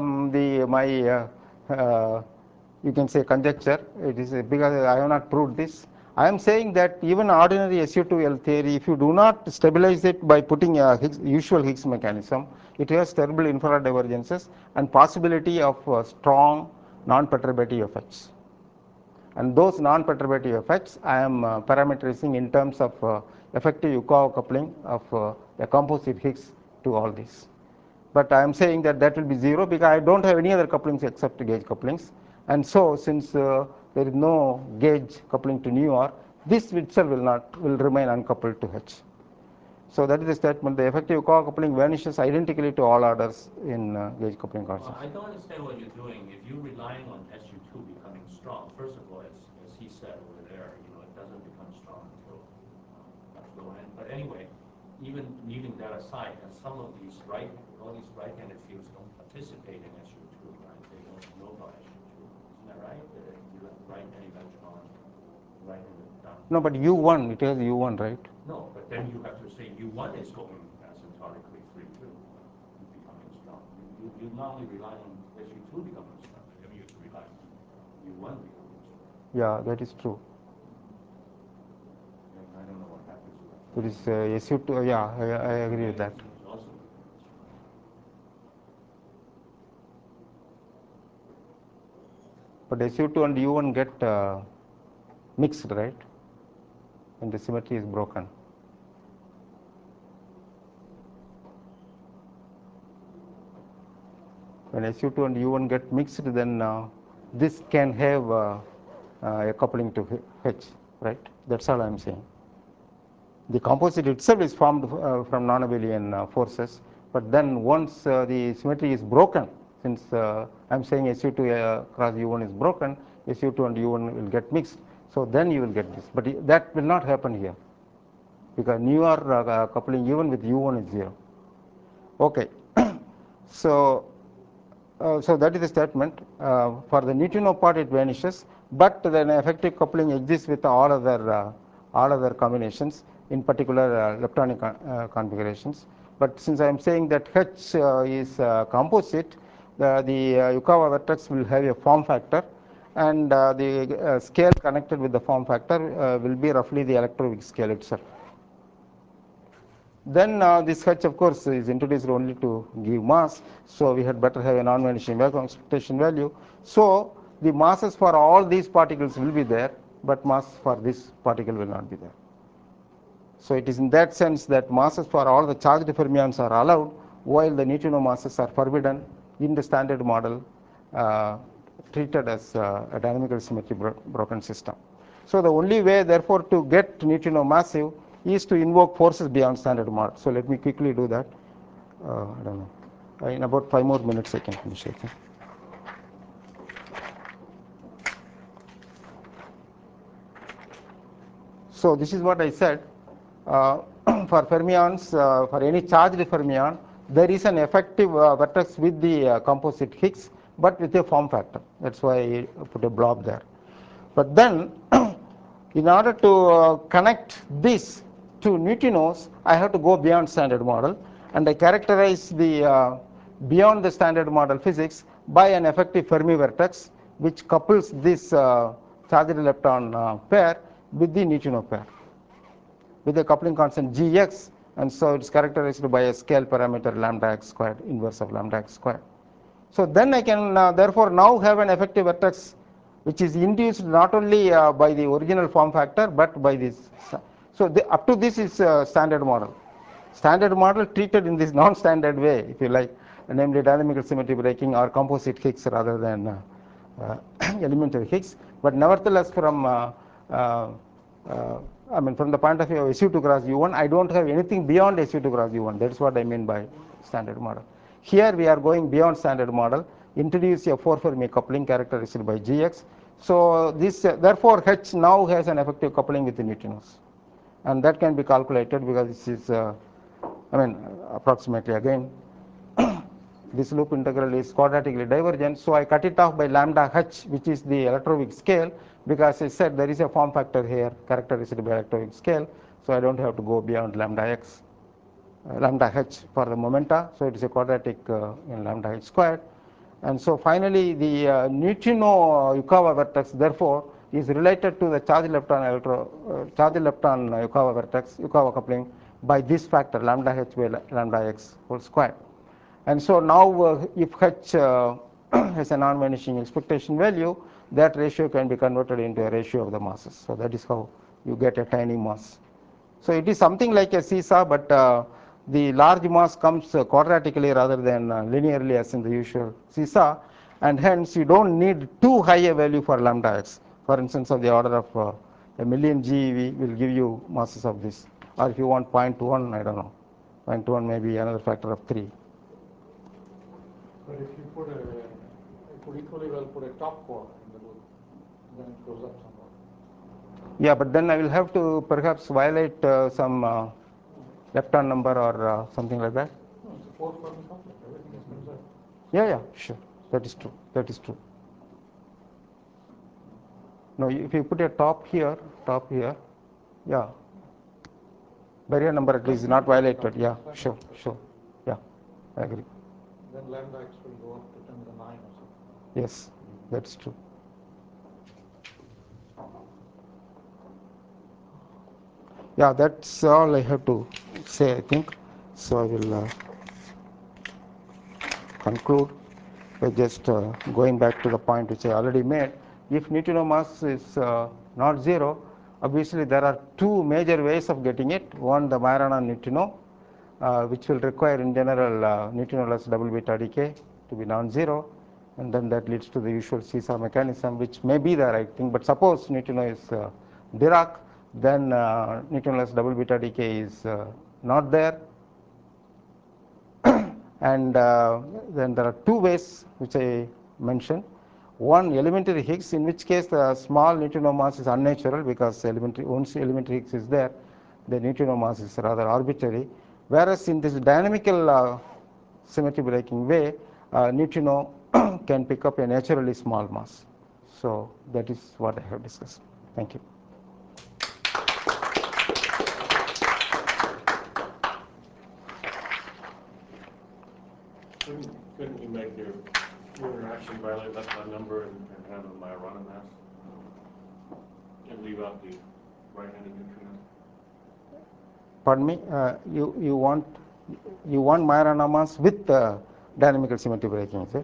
you can say conjecture. It is because I have not proved this. I am saying that even ordinary SU2L theory, if you do not stabilize it by putting a usual Higgs mechanism, it has terrible infrared divergences and possibility of strong non-perturbative effects. And those non-perturbative effects I am parameterizing in terms of effective Yukawa coupling of a composite Higgs to all these. But I am saying that that will be 0 because I don't have any other couplings except gauge couplings. And so since there is no gauge coupling to nu r, this itself will remain uncoupled to H. So that is the statement. The effective Yukawa coupling vanishes identically to all orders in gauge coupling constants. Well, I don't understand what you're doing. If you're relying on SU2 becoming strong, first of all, as he said over there, it doesn't become strong until much lower end. But anyway, even leaving that aside, and some of all these right-handed fields don't participate in SU2, right? They don't know about SU2. Isn't that right? The right-hand electron, right-handed down. No, but U1, it has U1, right? No, but then you have to say U1 is going asymptotically free too, becoming strong. You not only rely on SU2 becoming strong, you have to rely on U1 becoming strong. Yeah, that is true. And I don't know what happens to It is SU2, yeah, I agree with that. it's also But SU2 and U1 get mixed, right? And the symmetry is broken. When SU2 and U1 get mixed, then this can have a coupling to H, right? That's all I am saying. The composite itself is formed from non-abelian forces, but then once the symmetry is broken, since I am saying SU2 cross U1 is broken, SU2 and U1 will get mixed, so then you will get this. But that will not happen here, because nu r coupling even with U1 is 0. Okay, so so that is the statement. For the neutrino part it vanishes, but then effective coupling exists with all other combinations, in particular leptonic configurations. But since I am saying that H is composite, the Yukawa vertex will have a form factor, and the scale connected with the form factor will be roughly the electroweak scale itself. Then this H, of course, is introduced only to give mass, so we had better have a non-vanishing vacuum expectation value. So the masses for all these particles will be there, but mass for this particle will not be there. So it is in that sense that masses for all the charged fermions are allowed, while the neutrino masses are forbidden in the standard model, treated as a dynamical symmetry broken system. So the only way, therefore, to get neutrino massive is to invoke forces beyond standard model. So let me quickly do that. I don't know. In about 5 more minutes I can finish, I think. So this is what I said. For fermions, for any charged fermion, there is an effective vertex with the composite Higgs, but with a form factor. That's why I put a blob there. But then, in order to connect this to neutrinos, I have to go beyond standard model, and I characterize the beyond the standard model physics by an effective Fermi vertex, which couples this charged lepton pair with the neutrino pair with a coupling constant Gx, and so it's characterized by a scale parameter lambda x squared, inverse of lambda x squared. So then I can therefore now have an effective vertex which is induced not only by the original form factor but by this. So up to this is standard model. Standard model treated in this non-standard way, if you like, namely dynamical symmetry breaking or composite Higgs rather than elementary Higgs. But nevertheless, from from the point of view of SU2 cross U1, I don't have anything beyond SU2 cross U1. That's what I mean by standard model. Here we are going beyond standard model, introduce a 4 Fermi coupling characterized by Gx. So this, therefore, H now has an effective coupling with the neutrinos, and that can be calculated because this is, approximately again. this loop integral is quadratically divergent. So I cut it off by lambda h, which is the electroweak scale, because I said there is a form factor here characterized by electroweak scale. So I don't have to go beyond lambda x, lambda h for the momenta. So it is a quadratic in lambda h squared. And so finally, the neutrino Yukawa vertex, therefore, is related to the charge lepton Yukawa vertex, Yukawa coupling, by this factor lambda h by lambda x whole square. And so now, if h has a non-vanishing expectation value, that ratio can be converted into a ratio of the masses. So that is how you get a tiny mass. So it is something like a seesaw, but the large mass comes quadratically rather than linearly as in the usual seesaw, and hence you don't need too high a value for lambda x. For instance, of the order of a million GeV will give you masses of this. Or if you want 0.1, I don't know, 0.1 maybe another factor of 3. But if you could equally well put a top quarter in the loop, then it goes up somewhat. Yeah, but then I will have to perhaps violate some lepton number or something like that. No, it's a 4 Fermi complex. Everything is conserved. Yeah, sure. That is true. That is true. No, if you put a top here, yeah. Barrier number at least is not violated. Yeah, sure. Yeah, I agree. Then lambda x will go up to 10 to the 9 or something. Yes, that's true. Yeah, that's all I have to say, I think. So I will conclude by just going back to the point which I already made. If neutrino mass is not zero, obviously there are two major ways of getting it. One, the Majorana neutrino, which will require in general neutrino-less double beta decay to be non-zero, and then that leads to the usual seesaw mechanism, which may be the right thing. But suppose neutrino is Dirac, then neutrino-less double beta decay is not there. And then there are two ways which I mentioned. One, elementary Higgs, in which case the small neutrino mass is unnatural, because once elementary Higgs is there, the neutrino mass is rather arbitrary. Whereas in this dynamical symmetry breaking way, neutrino can pick up a naturally small mass. So that is what I have discussed. Thank you. Couldn't you make your interaction violate lepton number and have a Majorana mass? And leave out the right-handed neutrino? Pardon me? You want Majorana mass with dynamical symmetry breaking, is it?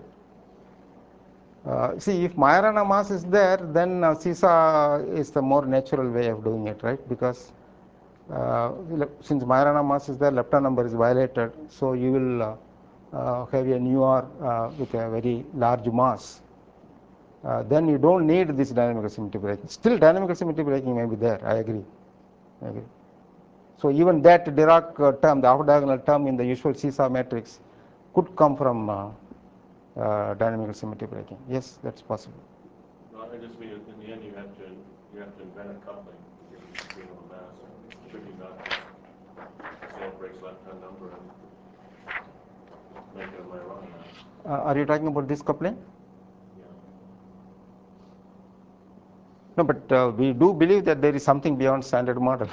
See, if Majorana mass is there, then seesaw is the more natural way of doing it, right? Because since Majorana mass is there, lepton number is violated, so you will have a nuR with a very large mass. Then you don't need this dynamical symmetry breaking. Still, dynamical symmetry breaking may be there. I agree. So even that Dirac term, the off-diagonal term in the usual seesaw matrix, could come from dynamical symmetry breaking. Yes, that's possible. No, I just mean in the end you have to invent a coupling to get the neutrino mass. Should you not just say it breaks lepton number and make it a Majorana mass? Are you talking about this coupling? Yeah. No, but we do believe that there is something beyond standard model.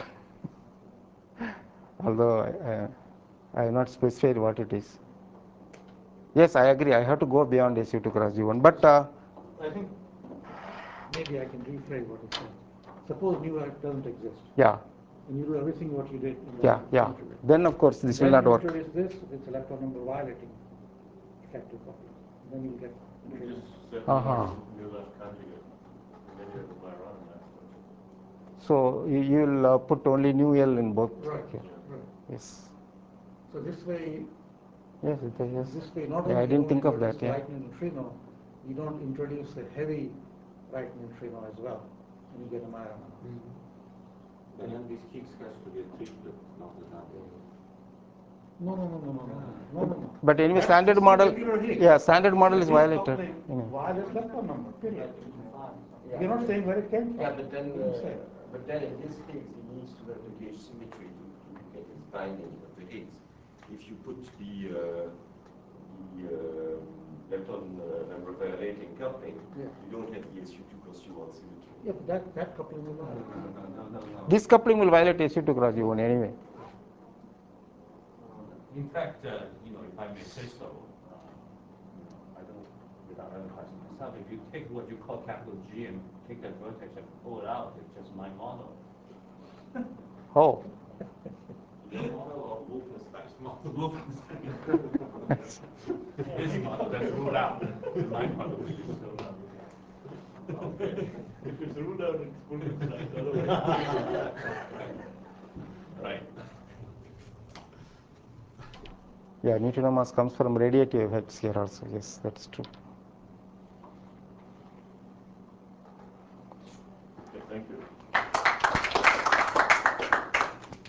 Although I have not specified what it is. Yes, I agree. I have to go beyond SU2 cross G1. But I think maybe I can rephrase what it said. Suppose nuR doesn't exist. Yeah. And you do everything what you did. Yeah. Then of course this will not work. Then you introduce this, it's electron number violating effective coupling. Then you get. You just set mu left conjugate, and then you have a Majorana mass. So you will put only nu L in both. Right. Here. Right. Yes. So this way. Yes. This way, not Yeah, only I didn't think of that. the right neutrino, you don't introduce a heavy right neutrino as well, and you get a Majorana. But then this Higgs has to be a triplet, not a double. No. But anyway, That's standard just model. regular Higgs. Yeah, standard model is Higgs violated. coupling violates lepton number. Period. You're not saying where it came from. Yeah, but then in this case, he needs to have the gauge symmetry to get his binding of the Higgs. If you put the the lepton number violating coupling, Yeah. you don't have the SU2 cross U1 symmetry. Yeah, but that coupling will not. No. This coupling will violate SU2 cross U1 anyway. In fact, if I may say so, I don't, without analyzing myself, if you take what you call capital G and take that vertex and pull it out, it's just my model. Oh. The model of Wolfenstein's model. Wolfenstein. This model, that's ruled out. My model is still out. Okay. If it's ruled out, it's Wolfenstein, otherwise. Right. Yeah, neutrino mass comes from radiative effects here also. Yes, that's true. Okay, thank you.